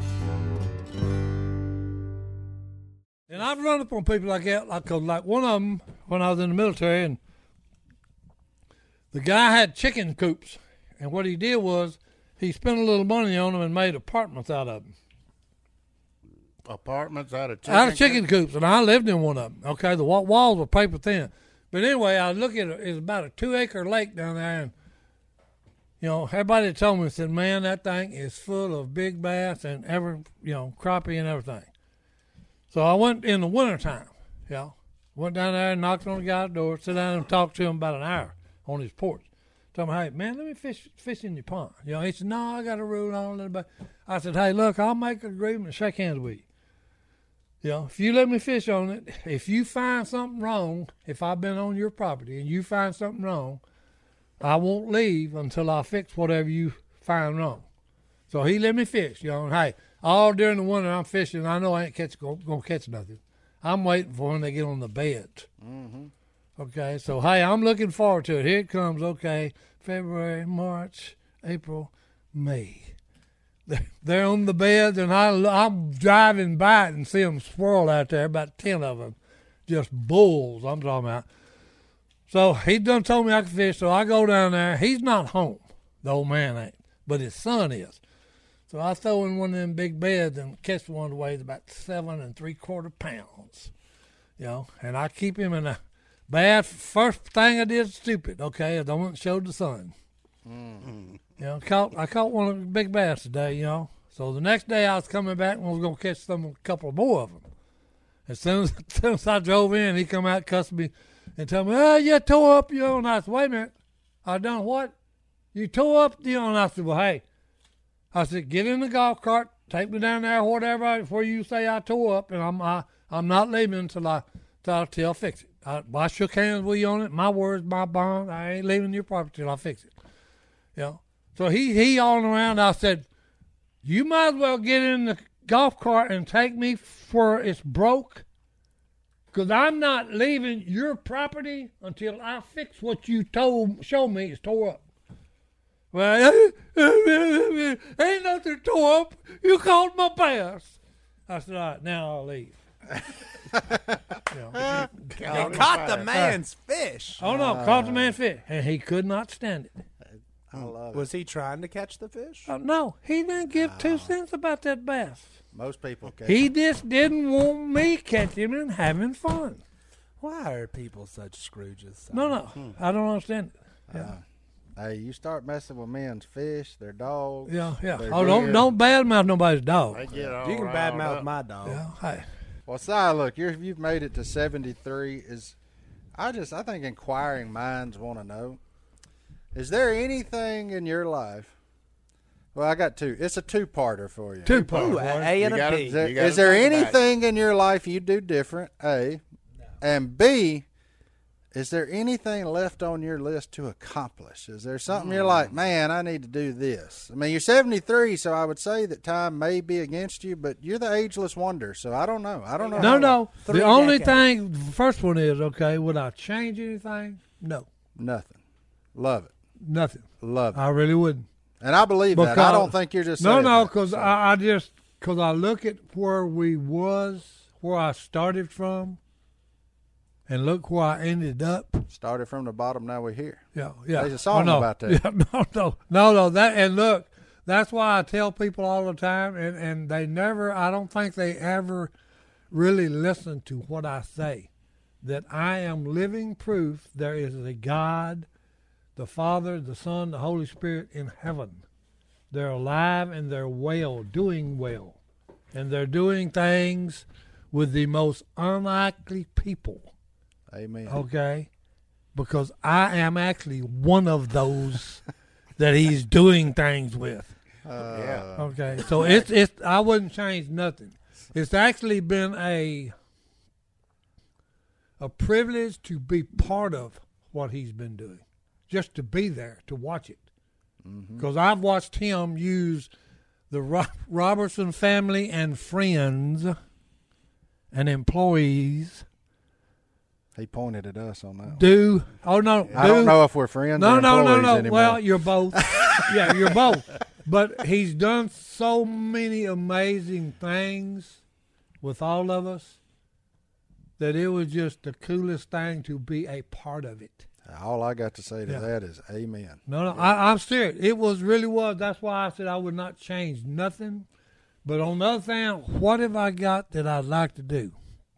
and I've run up on people like that, like, 'cause like one of them, when I was in the military, and the guy had chicken coops. And what he did was he spent a little money on them and made apartments out of them. Apartments out of chicken. Out of chicken coops, and I lived in one of them. Okay, the wa- walls were paper thin. But anyway, I look at it, it's about a two-acre lake down there, and, you know, everybody told me, said, man, that thing is full of big bass and every, you know, crappie and everything. So I went in the wintertime, you know, went down there and knocked on the guy's door, sit down and talked to him about an hour on his porch. Told him, hey, man, let me fish fish in your pond. You know, he said, no, I got a rule on a little bit. I said, hey, look, I'll make an agreement and shake hands with you. You know, if you let me fish on it, if you find something wrong, if I've been on your property and you find something wrong, I won't leave until I fix whatever you find wrong. So he let me fish, you know, and hey, all during the winter I'm fishing. I know I ain't catch, gonna, gonna catch nothing. I'm waiting for when they get on the bed. Mm-hmm. Okay, so hey, I'm looking forward to it. Here it comes, okay, February, March, April, May. They're on the beds, and I, I'm driving by it and see them swirl out there, about ten of them, just bulls I'm talking about. So he done told me I could fish, so I go down there. He's not home, the old man ain't, but his son is. So I throw in one of them big beds and catch one that weighs about seven and three quarter pounds, you know, and I keep him in a bad. First thing I did stupid, okay, is I went and showed the sun. Mm-hmm. You know, caught, I caught one of the big bass today, you know. So the next day I was coming back and I was going to catch some, a couple more of them. As soon as, as soon as I drove in, he come out, cussed me, and told me, oh, you tore up, you know. And I said, wait a minute. I done what? You tore up, you know. And I said, well, hey, I said, get in the golf cart, take me down there, whatever, before you say I tore up, and I'm I, I'm not leaving until I till I, till I fix it. I, I shook hands with you on it. My word's my bond. I ain't leaving your property till I fix it. You know. So he he all around. I said, you might as well get in the golf cart and take me for it's broke, because I'm not leaving your property until I fix what you told show me is tore up. Well, ain't nothing tore up. You called my bass. I said, all right, now I'll leave. You know. He caught the man's fish. Oh, no, caught the man's fish. And he could not stand it. I love Was he trying to catch the fish? Uh, no, he didn't give two cents about that bass. it. Most people can. He just didn't want me catching him and having fun. Why are people such Scrooges? No, no, I don't understand it. Yeah, Hey, you start messing with men's fish, their dogs. yeah, yeah. their Oh, don't deer. don't badmouth nobody's dog. They get all You can riled badmouth up. my dog. Yeah, hey. Well, Si, look, you're, you've made it to seventy-three. Is I just I think inquiring minds want to know: is there anything in your life? Well, I got two. It's a two-parter for you. Two part. Ooh, a A and You a gotta- B. Is there, You gotta is there think about it. anything in your life you do different? A, and B, is there anything left on your list to accomplish? Is there something you're like, man, I need to do this? I mean, you're seventy-three, so I would say that time may be against you, but you're the ageless wonder, so I don't know. I don't know. No, how- no. Three The only decades. thing, the first one is, okay, would I change anything? No, Nothing. Love it. nothing. Love it. I really wouldn't. And I believe that. I Because- don't think you're just No, saying no, that, because so. I, I just, because I look at where we was, where I started from, and look where I ended up. Started from the bottom, now we're here. Yeah, yeah. There's a song Oh, no. about that. Yeah, no, no, no, no. That and look, that's why I tell people all the time, and and they never. I don't think they ever really listen to what I say. That I am living proof there is a God, the Father, the Son, the Holy Spirit in heaven. They're alive and they're well, doing well, and they're doing things with the most unlikely people. Amen. Okay, because I am actually one of those that he's doing things with. Yeah. Okay, so it's it's I wouldn't change nothing. It's actually been a a privilege to be part of what he's been doing, just to be there to watch it. Because I've watched him use the Ro- Robertson family and friends and employees He pointed at us on that one. do. Oh no, I do, don't know if we're friends No, or no, no, employees no. anymore. Well, you're both. Yeah, you're both. But he's done so many amazing things with all of us that it was just the coolest thing to be a part of it. All I got to say to Yeah. that is amen. No, no, I, I'm serious. It was really was. That's why I said I would not change nothing. But on the other hand, what have I got that I'd like to do?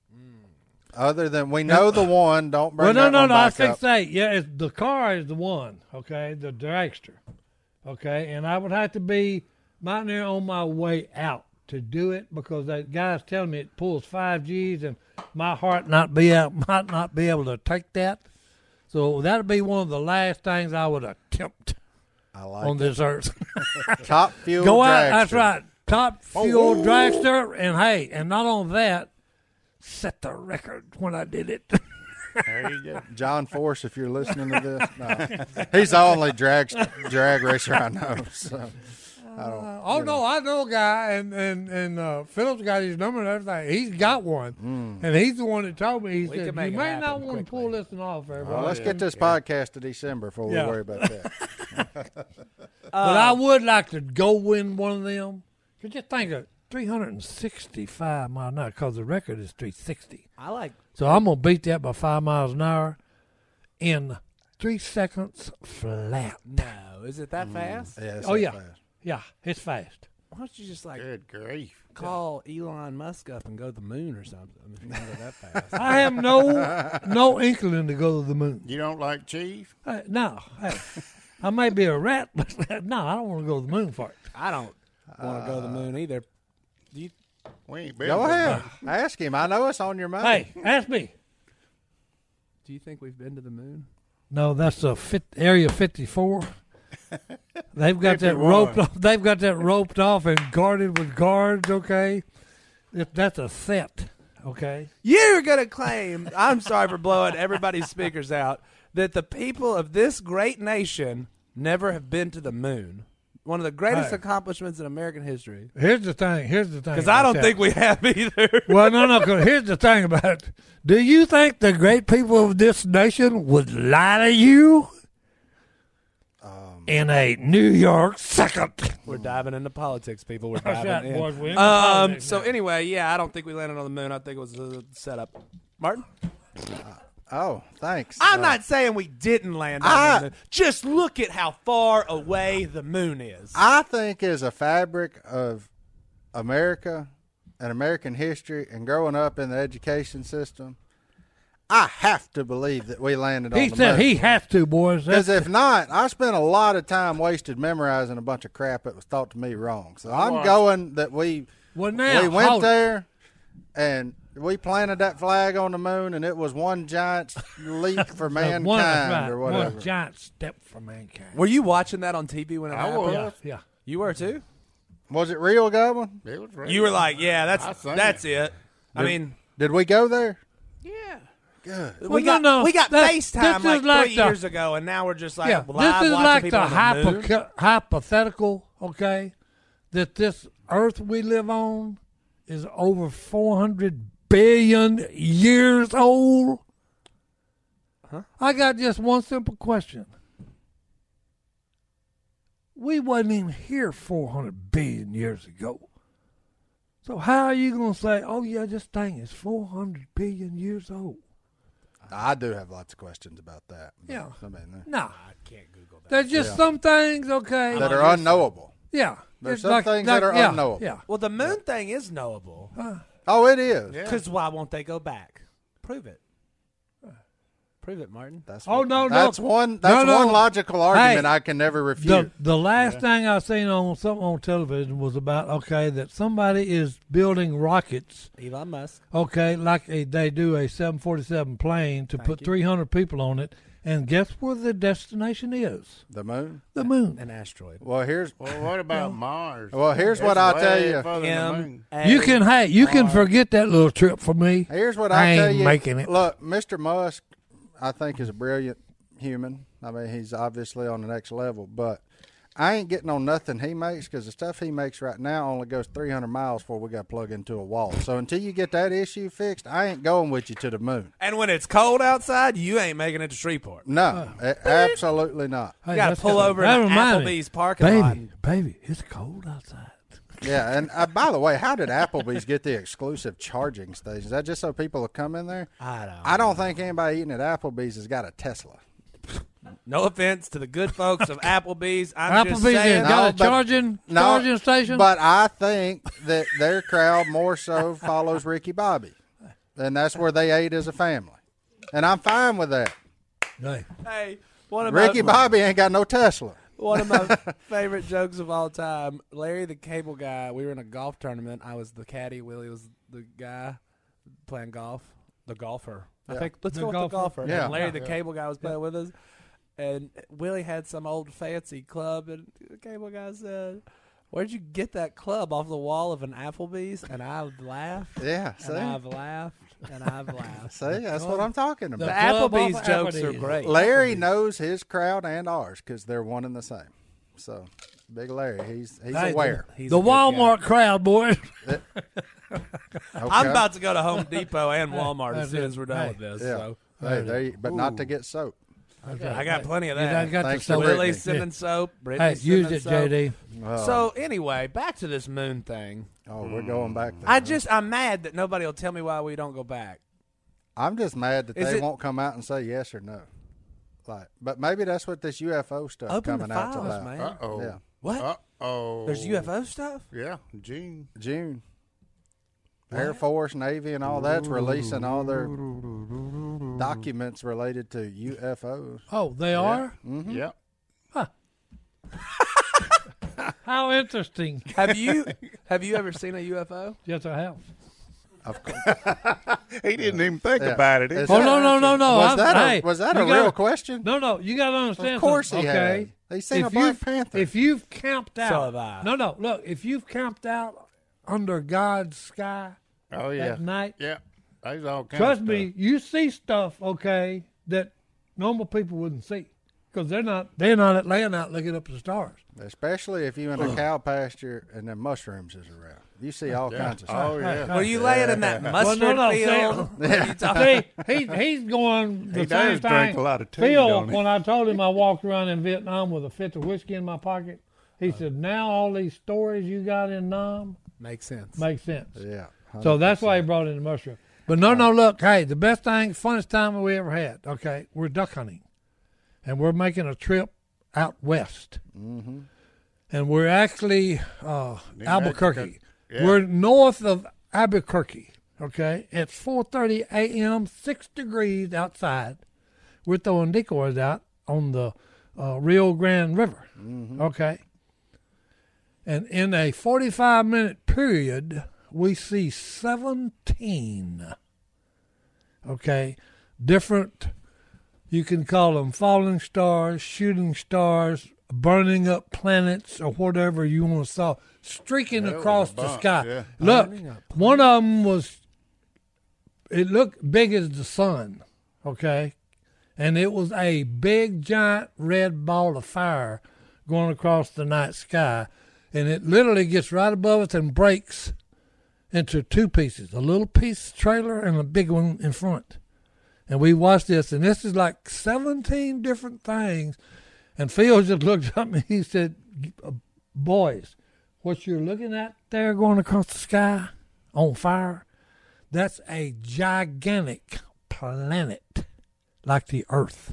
Other than we know the one, don't bring Well, no, that no, one no. I back think up. say, yeah, it's, the car is the one, okay, the dragster, okay, and I would have to be might near on my way out to do it because that guy's telling me it pulls five G's and my heart not be out, might not be able to take that. So that'd be one of the last things I would attempt I like on this earth. it. Top fuel Go out, dragster. that's right, top fuel dragster, and hey, and not only that, set the record when I did it. There you go. John Force, if you're listening to this, no, he's the only drag drag racer I know. So I don't. Uh, oh no, I know a guy, and and and uh, Philip's got his number and everything. He's got one, Mm. and he's the one that told me. He We said, can make "You it may happen not want to quickly." pull this one off, Well, everybody." let's get this podcast to December before we Yeah. worry about that. but I would like to go win one of them. Cause just think of three hundred sixty-five miles an hour, because the record is three sixty. I like. So I'm gonna beat that by five miles an hour in three seconds flat. No, is it that fast? Yeah, it's Oh, that yeah. fast. Yeah, it's fast. Why don't you just like Good grief. call Elon Musk up and go to the moon or something if you can go that fast? I have no no inkling to go to the moon. You don't like Chief? Hey, no, hey, I may be a rat, but no, I don't want to go to the moon for it. I don't want to go to the moon either. Do you? We ain't been Go to the ahead, moon. ask him. I know it's on your mind. Hey, ask me. Do you think we've been to the moon? No, that's a fit, area fifty-four. They've got that fifty-one. roped off. They've got that roped off and guarded with guards. Okay, if that's a set. Okay. You're going to claim, I'm sorry for blowing everybody's speakers out, that the people of this great nation never have been to the moon. One of the greatest Hey. accomplishments in American history. Here's the thing. Here's the thing. Because I about don't that. think we have either. Well, no, no. 'Cause here's the thing about it. Do you think the great people of this nation would lie to you Um, in a New York second? We're diving into politics, people. We're That's diving right, in. boys. We're into Um, politics so now. anyway, yeah, I don't think we landed on the moon. I think it was a setup. Martin? oh, thanks. I'm Uh, not saying we didn't land on I- the moon. Just look at how far away the moon is. I think as a fabric of America and American history and growing up in the education system, I have to believe that we landed on He the said moon. he has to, boys. Because That's- if not, I spent a lot of time wasted memorizing a bunch of crap that was thought to me wrong. So I'm watched- going that we well, now we went hold it. there and we planted that flag on the moon, and it was one giant leap for mankind one, that's right, or whatever. One giant step for mankind. Were you watching that on T V when it I happened? was. Yeah, yeah. You were too? Was it real, Goblin? It was real. You were like, yeah, I that's seen that's it. I Did- mean, Did we go there? yeah. Good. we Well, got no, no, we got that- FaceTime this like is like three the- years ago, and now we're just like Yeah, live this is watching like people the, on the moon. hypo- hypothetical, okay, that this Earth we live on is over four hundred billion years old. Huh? I got just one simple question. We wasn't even here four hundred billion years ago. So how are you going to say, oh, yeah, this thing is four hundred billion years old? I do have lots of questions about that. but, Yeah. I mean, No. I can't Google that. There's just Yeah. some things, okay. that are unknowable. Yeah. There's It's some things that are yeah, unknowable. Yeah. Well, the moon thing is knowable. Oh, it is. Yeah. Because why won't they go back? Prove it. Prove it, Martin. That's Oh, no, no. That's one. That's No, no. one logical argument Hey, I can never The refute. the last thing I seen on something on television was about okay that somebody is building rockets, Elon Musk. okay, like a, they do a seven forty-seven plane to Thank put you. three hundred people on it, and guess where the destination is? The moon. The moon. An asteroid. Well, here's Well, what about Mars? well, here's It's what I'll way tell you. further than the M moon. A You can hey, you can forget that little trip for me. Here's what I I tell ain't you. making it. Look, Mister Musk, I think is a brilliant human. I mean, he's obviously on the next level, but I ain't getting on nothing he makes because the stuff he makes right now only goes three hundred miles before we got to plug into a wall. So until you get that issue fixed, I ain't going with you to the moon. And when it's cold outside, you ain't making it to Shreveport. No, a- absolutely not. Hey, You got to that's pull good. over That in remind me. Applebee's parking lot. Baby, baby, it's cold outside. Yeah, and uh, by the way, how did Applebee's get the exclusive charging stations? Is that just so people will come in there? I don't. I don't think anybody eating at Applebee's has got a Tesla. No offense to the good folks of Applebee's. I'm just Applebee's saying. has got No, a but- charging No, charging station. But I think that their crowd more so follows Ricky Bobby. And that's where they ate as a family. And I'm fine with that. hey, Hey, one of Ricky my, Bobby ain't got no Tesla. One of my favorite jokes of all time. Larry the Cable Guy. We were in a golf tournament. I was the caddy. Willie was the guy playing golf. The golfer. I Yeah. think. Let's The go with golfer. the golfer. Yeah. And Larry Yeah. the Cable Guy was playing with us. And Willie had some old fancy club, and the Cable Guy said, "Where'd you get that club off the wall of an Applebee's?" And I laughed. Yeah, see? And I've laughed. And I've laughed. See, that's what I'm talking The about. club Applebee's off of jokes are Applebee's. great. Larry knows his crowd and ours because they're one and the same. So, Big Larry, he's he's Hey, aware. He's the a good guy. Walmart crowd, boys. Okay. I'm about to go to Home Depot and Walmart as That's soon it. as we're done Hey. with this. Yeah. So Hey, there you, but not to get soap. I got plenty of You that. done got Thanks the to soap. Brittany. Lily's sending soap. Brittany's Hey, use sending it, soap. J D. Oh, So anyway, back to this moon thing. oh, we're going back there. I just I'm mad that nobody will tell me why we don't go back. I'm just mad that Is they it- won't come out and say yes or no. Like, but maybe that's what this U F O stuff Open coming the out's files, about. man. Uh oh. Yeah, What? Uh oh. There's U F O stuff? Yeah, Gene. June. Air Force, Navy, and all that's releasing all their documents related to U F Os. Oh, they are? Mm-hmm. Yep. How interesting. Have you have you ever seen a U F O? Yes, I have. Of course. He didn't even think Yeah. about it. Is Oh that- no no no no! Was I'm- that a, hey, was that you a gotta- real question? No no, you got to understand. Of course he something, okay? had. He's seen If a Black you've- Panther. If you've camped out, So have I. no no, look, if you've camped out under God's sky Oh yeah. at night, Yeah. There's all kinds trust of me, you see stuff, okay, that normal people wouldn't see because they're not they're not at laying out looking up at the stars. Especially if you in a cow pasture and then mushrooms is around. You see all kinds of stuff. Oh yeah. Were you laying in that Well, mustard no, no, field? see, What are you talking- see, he, he's going the He same does thing. drink a lot of tea, Phil, don't he? when I told him I walked around in Vietnam with a fifth of whiskey in my pocket, he said, "Now all these stories you got in Nam Makes sense. make sense." Yeah. So that's why he brought in the mushroom. But no, no, look, hey, the best thing, funnest time we ever had. Okay, we're duck hunting, and we're making a trip out west, mm-hmm. and we're actually uh, Albuquerque. Yeah. We're north of Albuquerque. Okay, it's four thirty a.m., six degrees outside. We're throwing decoys out on the uh, Rio Grande River. Mm-hmm. Okay, and in a forty-five minute period, we see seventeen, okay, different, you can call them falling stars, shooting stars, burning up planets, or whatever you want to saw, streaking That was across a the bunch, sky. yeah. Look, one of them was, it looked big as the sun, okay, and it was a big, giant red ball of fire going across the night sky, and it literally gets right above us and breaks into two pieces, a little piece trailer and a big one in front. And we watched this, and this is like seventeen different things. And Phil just looked at me, he said, "Boys, what you're looking at there going across the sky on fire, that's a gigantic planet like the Earth."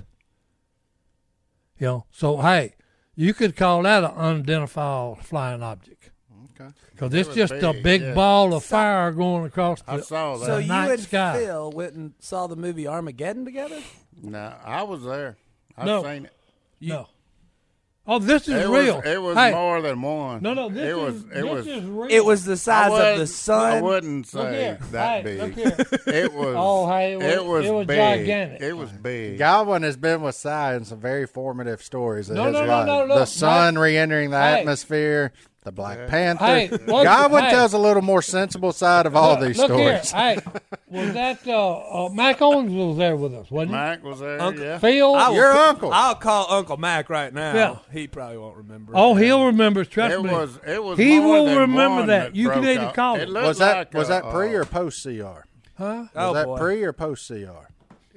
You know, so hey, you could call that an unidentified flying object. Okay. Because it's was just a big, big yeah. ball of fire going across I the saw that. So you night and sky. Phil went and saw the movie Armageddon together? No, I was there. I've No. seen it. No. Oh, this is It real. was, it was Hey, more than one. No, no, this it is was. It this was. is real. It was the size of the wouldn't- sun. I wouldn't Look say here. that Hey, big. look here. It was. Oh, hey, it was- it was, it was big. gigantic. It was big. Godwin has been with Cy in some very formative stories of No, his no, no, life. no, look, the sun Mike- re-entering the Hey. atmosphere, the Black Panther. Hey, look- Godwin hey. tells a little more sensible side of all look, these look here. stories. Hey, was that uh, uh, Mac Owens was there with us, wasn't he? Mac was there. Uncle yeah. Phil. I will Your ca- uncle. I'll call Uncle Mac right now. Yeah. He probably won't remember. Oh, he'll remember. Trust It me. was. It was. He more will than remember one that. You can broke either out. call It it. looked Was that like was a, that pre uh, or post C R? Huh? Oh, Was that boy. pre or post C R?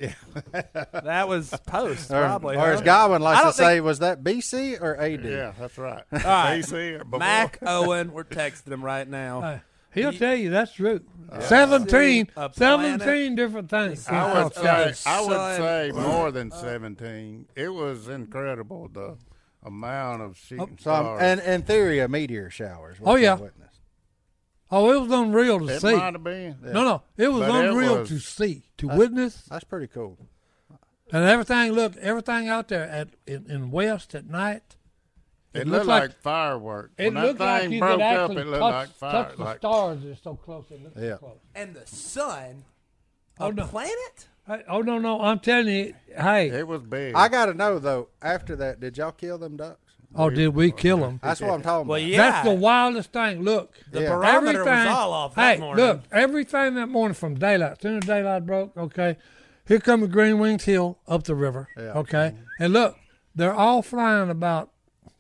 That was post, Or, probably. or as huh? Godwin likes I to don't think- say, was that B C or A D? Yeah, that's right. right. B C or before. Mac Owen, we're texting him right now. Hey, he'll You- tell you that's true. Seventeen, See a seventeen planet. different things. I would Outside say. I would sun. say more than seventeen. It was incredible the amount of shooting So, um, stars. and in theory, a meteor shower. is what Oh, you yeah. witnessed. Oh, it was unreal to it see. might have been. No, no, it was But it unreal was- to see, to witness, That's pretty cool. and everything. Look, everything out there at in, in West at night. It, It looked looked like, like- fireworks. It when that looked like thing you broke could up, actually it looked touch, like fire. touch the like, stars. They're so close. They look Yeah. so close. And the sun, a Oh, no. planet? Hey, oh no, no, I'm telling you. Hey, it was big. I got to know though. After that, did y'all kill them ducks? oh, did we kill them? That's what I'm talking Well, about. yeah. That's the wildest thing. Look, The Yeah. barometer was everything- all off that hey, morning. look, everything that morning from daylight. As soon as daylight broke, okay, here come the Green Wings Hill up the river. Yeah. Okay, and look, they're all flying about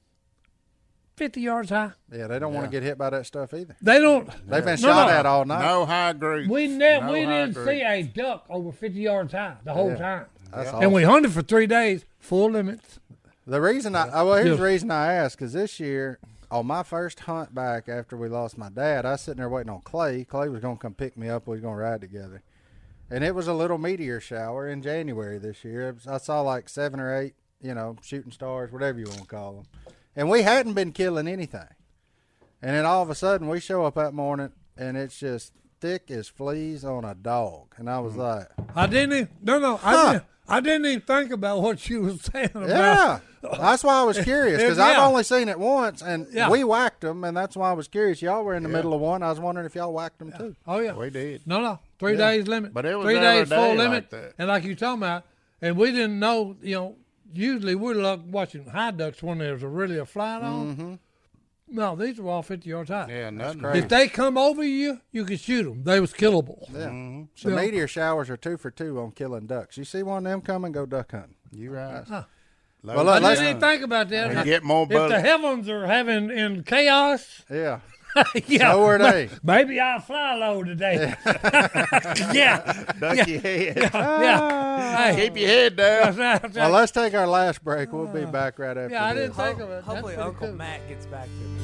fifty yards high. Yeah, they don't want to get hit by that stuff either. They don't. They've been No, shot no. at all night. no high group. We never. No we high didn't group. see a duck over fifty yards high the whole Yeah. time. That's And we hunted for three days, full limits. The reason I oh, well, here's Yeah. the reason I asked because this year on my first hunt back after we lost my dad, I was sitting there waiting on Clay. Clay was going to come pick me up. We was going to ride together, and it was a little meteor shower in January this year. It was- I saw like seven or eight, you know, shooting stars, whatever you want to call them, and we hadn't been killing anything. And then all of a sudden, we show up that morning, and it's just thick as fleas on a dog. And I was like, I didn't. even- No, no, I Huh. didn't. I didn't even think about what she was saying about. Yeah, that's why I was curious because I've Yeah. only seen it once, and Yeah. we whacked them, and that's why I was curious. Y'all were in the Yeah. middle of one. I was wondering if y'all whacked them too. Oh yeah. We did. No, no, three days limit. But it was three every days day full like limit, that. and like you talking about, and we didn't know. You know, usually we're like watching high ducks when there's a really a flight on. Mm-hmm. No, these were all fifty yards high. Yeah, nothing. crazy. If they come over you, you can shoot them. They was killable. Yeah. So Yeah. meteor showers are two for two on killing ducks. You see one of them coming, go duck hunting. You right. Huh. Well, I look, let's, didn't even think about that. And get more if the bullets. heavens are having in chaos, yeah. yeah, So are they. maybe I'll fly low today. yeah, Duck your head. yeah. Hey, Keep your head down. that's right, that's Well, right. let's take our last break. We'll be back right after Yeah, I this. didn't think of it. That's Hopefully, pretty Uncle cool. Matt gets back to me.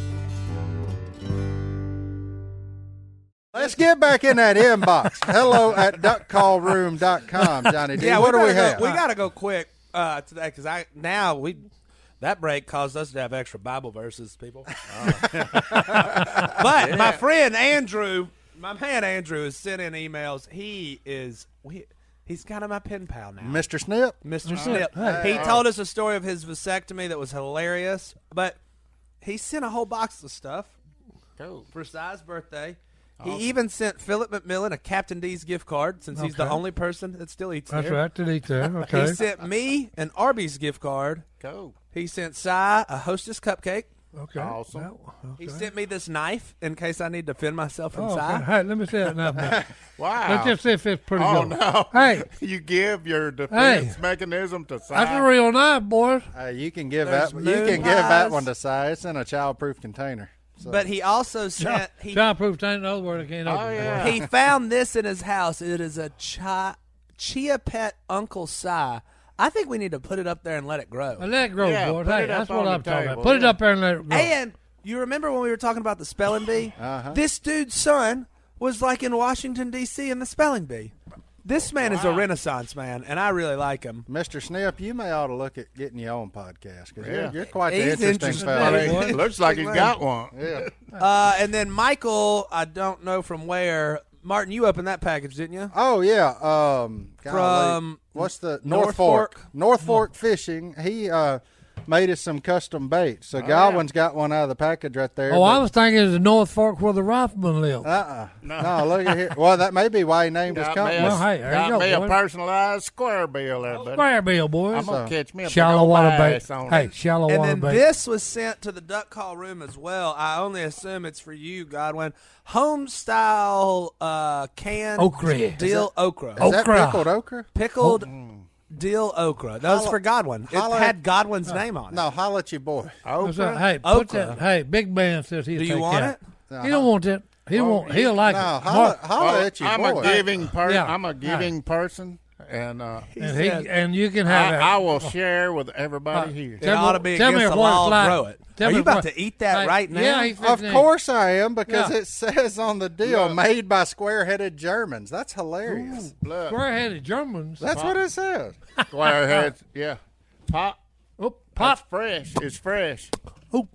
Let's get back in that inbox. Hello at duck call room dot com, Johnny D. Yeah, what do we gotta have? Go, we got to go quick uh, today because I now we that break caused us to have extra Bible verses, people. But my friend Andrew, my man Andrew, has sent in emails. He is we, he's kind of my pen pal now. Mister Snip? Mister Snip. Snip. He told us a story of his vasectomy that was hilarious, but he sent a whole box of stuff Cool. for Si's birthday. He even sent Philip McMillan a Captain D's gift card since he's the Okay. only person that still eats That's there. right. To eat there. Okay. He sent me an Arby's gift card. Cool. He sent Si a Hostess cupcake. Okay. Awesome. Well, He okay. sent me this knife in case I need to defend myself from Oh, Si. okay. Hey, let me see it now. Let's Wow. just see if it's pretty Oh, good. no. Hey, You give your defense Hey. mechanism to that's a side. real knife, boys. Uh, you can give There's that. You can moon give that pies. one to Si. It's in a childproof container. So. But he also sent he, Childproof ain't another word I can't Oh, open. yeah. he found this in his house. It is a chi, Chia Pet Uncle Si. I think we need to put it up there and let it grow. Let it grow, Yeah, boys. put Hey, it up that's on what the I'm talking table, about. Put it yeah. up there and let it grow. And you remember when we were talking about the spelling bee? Uh-huh. This dude's son was like in Washington, D C in the spelling bee. This man is a renaissance man, and I really like him. Mister Snip, you may ought to look at getting your own podcast because Yeah. you're, you're quite the He's interesting interesting. fellow. Hey, boy. Looks like he's got one. Yeah. Uh, and then Michael, I don't know from where. Martin, you opened that package, didn't you? Oh yeah. Um, golly. From what's the North, North Fork? Fork? North Fork Fishing. He uh, made us some custom baits. So Oh, Godwin's got one out of the package right there. Oh, I was thinking it was the North Fork where the rifleman lives. Uh uh No. Look at here. Well, that may be why he named his Got company. me a, Well, hey, there got you go, me a boy. personalized square bill there, buddy. Square bill, boys. I'm going to So- catch me a big Shallow old water bass bait. on Hey, it. shallow And water then bait. this was sent to the duck call room as well. I only assume it's for you, Godwin. Home style uh, canned Okra. dill okra. Is that Okra. pickled okra? Pickled dill okra. That was Holla- for Godwin. It holla- had Godwin's name on it. No, holla at your boy. What's Okra? that? Hey, put Okra. that. Hey, Big Man says he'll Do you take want that. it? He don't want that. He don't want. He'll like No, it. holla, Mark- holla Well, at your I'm boy. a giving person. Yeah. I'm a giving person, and uh, and he said- and you can have I, it. I will share with everybody Uh, here. It Tell me- ought to be tell me against the what it's law. like. Grow it. Tell Are me you about what- to eat that Hey, right now? Yeah, he's Of fixing it. course I am because Yeah. it says on the deal Look. made by square-headed Germans. That's hilarious. Look, Square-headed Germans. That's what it says. square heads. Yeah, pop. Oh, That's pop. fresh. It's fresh. Oh,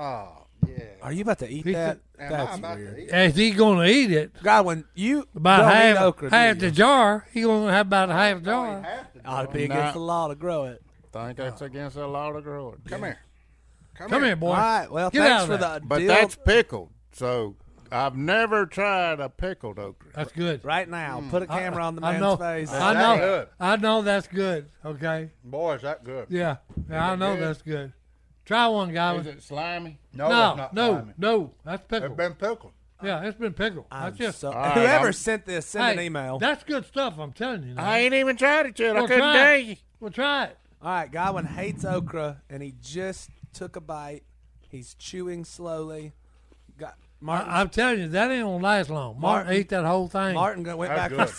yeah. Are you about to eat He that? Am That's I about weird. to eat? Is he going to eat it? Godwin, you About don't half, eat okra, half do the you? jar. He going to have about a half jar. Ought to be Nah. against the law to grow it. Think that's against the law to grow it. Come here. Come, Come here, boy. All right. Well, Get thanks out for of the that. But deal. that's pickled. So I've never tried a pickled okra. That's good. right now. Put a camera on the I man's know. face. I That's know. good. I know that's good. Okay. Boy, is that good. Yeah. Yeah, I know that's good. Try one, guy. Is it slimy? No, No, it's not no, slimy. no. That's It's pickled. been pickled. Yeah, it's been pickled. I'm That's just. so- All right, whoever I'm- sent this, send Hey, an email. that's good stuff. I'm telling you. Now. I ain't even tried it yet. Well, I couldn't try tell it. you. Well, try it. All right, Godwin hates okra, and he just took a bite. He's chewing slowly. Got Martin. I, I'm telling you, that ain't gonna last long. Martin, Martin- ate that whole thing. Martin go- went That's back good. for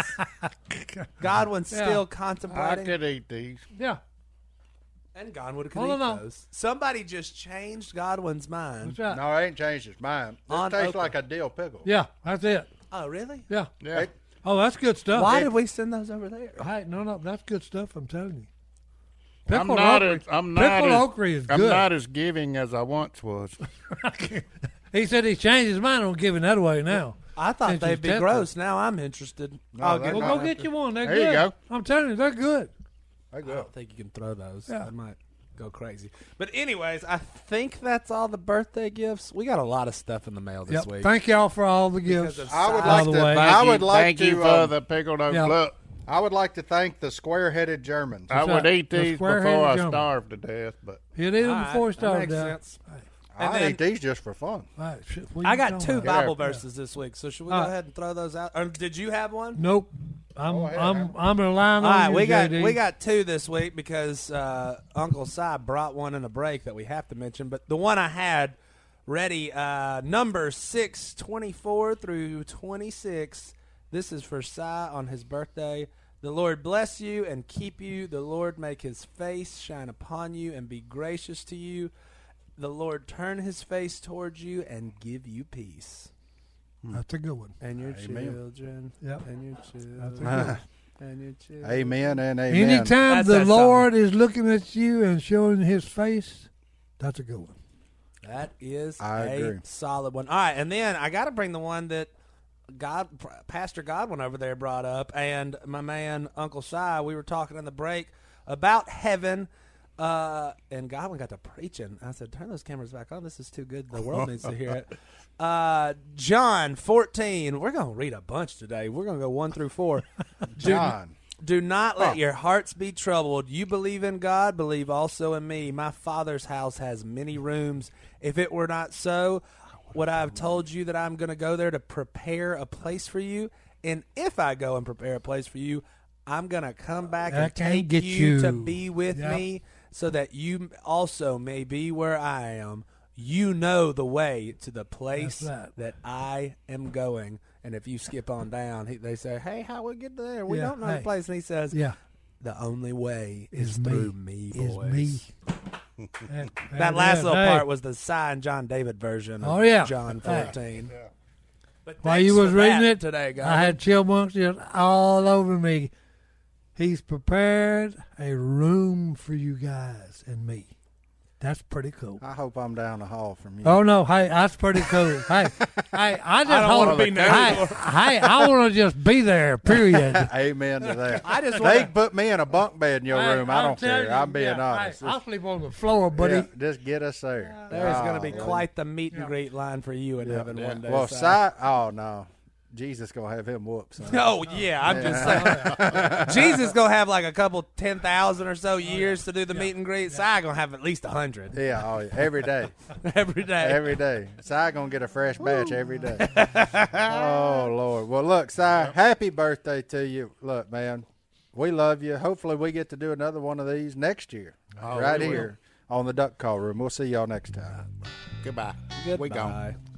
seconds. Godwin's Yeah. still I contemplating. could eat these. Yeah, And Godwin could Hold eat on, no. those. Somebody just changed Godwin's mind. that's right. No, I ain't changed his mind. This On tastes okra. like a dill pickle. Yeah, that's it. Oh, really? Yeah. Yeah. Hey, Oh, that's good stuff. Why did we send those over there? Hey, no, no, that's good stuff. I'm telling you. I'm Pickled not okra, as I'm not pickled as, okra is I'm good. not as giving as I once was. He said he changed his mind on giving that away now. I thought Since they'd he's be tested. gross. Now I'm interested. No, I'll they're get Well, not. go get you one. They're There good. you go. I'm telling you, they're good. They I go. don't think you can throw those. Yeah. I might go crazy. But anyways, I think that's all the birthday gifts. We got a lot of stuff in the mail this Yep. week. Thank y'all for all the Because gifts. of I would size. like By to. the way. I would you, like thank to. you for um, the pickled oak. Yeah. Look, I would like to thank the square-headed Germans. I would that? eat The these square-headed before I gentleman. starved to death, but You did All them right, before we that started. makes Down. sense. I And then- eat these just for fun. All right, shit, what I you got talking two about? Bible verses this week, so should we All go right. ahead and throw those out? Or did you have one? Nope. I'm Go ahead, I'm Hammer. I'm relying All on right, you, we got J D. we got two this week because uh, Uncle Si brought one in a break that we have to mention. But the one I had ready, uh, number six twenty four through twenty six. This is for Si on his birthday. The Lord bless you and keep you. The Lord make His face shine upon you and be gracious to you. The Lord turn His face towards you and give you peace. That's a good one. And your Amen. children. Yep. And your That's a children. good one. And your children. Amen and amen. Anytime That's the that Lord is looking at you and showing His face, that's a good one. That is I a agree. solid one. All right, and then I got to bring the one that God, Pastor Godwin over there brought up, and my man Uncle Si. We were talking in the break about heaven, uh, and Godwin got to preaching. I said, "Turn those cameras back on. This is too good. The world needs to hear it." Uh, John fourteen. We're gonna read a bunch today. We're gonna go one through four. John. Do not let Huh. your hearts be troubled. You believe in God, believe also in me. My Father's house has many rooms. If it were not so, would I have told you that I'm going to go there to prepare a place for you? And if I go and prepare a place for you, I'm going to come back I and can't take get you, to you. be with Yep. me so that you also may be where I am. You know the way to the place That's right. that I am going. And if you skip on down, he, they say, "Hey, how we get there? We Yeah, don't know hey. the place." And he says, Yeah, "The only way is, is me. through me, is boys." me. And- That and last then, little hey, part was the Si and John David version of Oh, yeah. John Hey. fourteen. But While thanks you was for reading that it, today, guys. I had chill bumps just all over me. He's prepared a room for you guys and me. That's pretty cool. I hope I'm down the hall from you. Oh no, hey, that's pretty cool. hey, hey, I just don't want wanna be near Hey, the hey, I want to just be there. Period. Amen to that. I just They wanna- put me in a bunk bed in your Hey, room. I I'm don't telling care. you, I'm being yeah, honest. hey, I'll sleep on the floor, buddy. Yeah, just get us there. There's going to be Oh, quite the meet and Yeah. greet line for you in yeah. heaven Yeah. one day. Well, Si. Si, oh no, Jesus gonna have him whooped. son. Oh yeah, I'm just saying. Jesus gonna have like a couple ten thousand or so years to do the meet and greet. Si gonna have at least a hundred Yeah, oh, yeah, every day, every day. every day. Si gonna get a fresh batch every day. Oh Lord. Well, look, Si, happy birthday to you. Look, man, we love you. Hopefully, we get to do another one of these next year, Oh, right we will. here on the Duck Call Room. We'll see y'all next time. goodbye. We gone. Goodbye.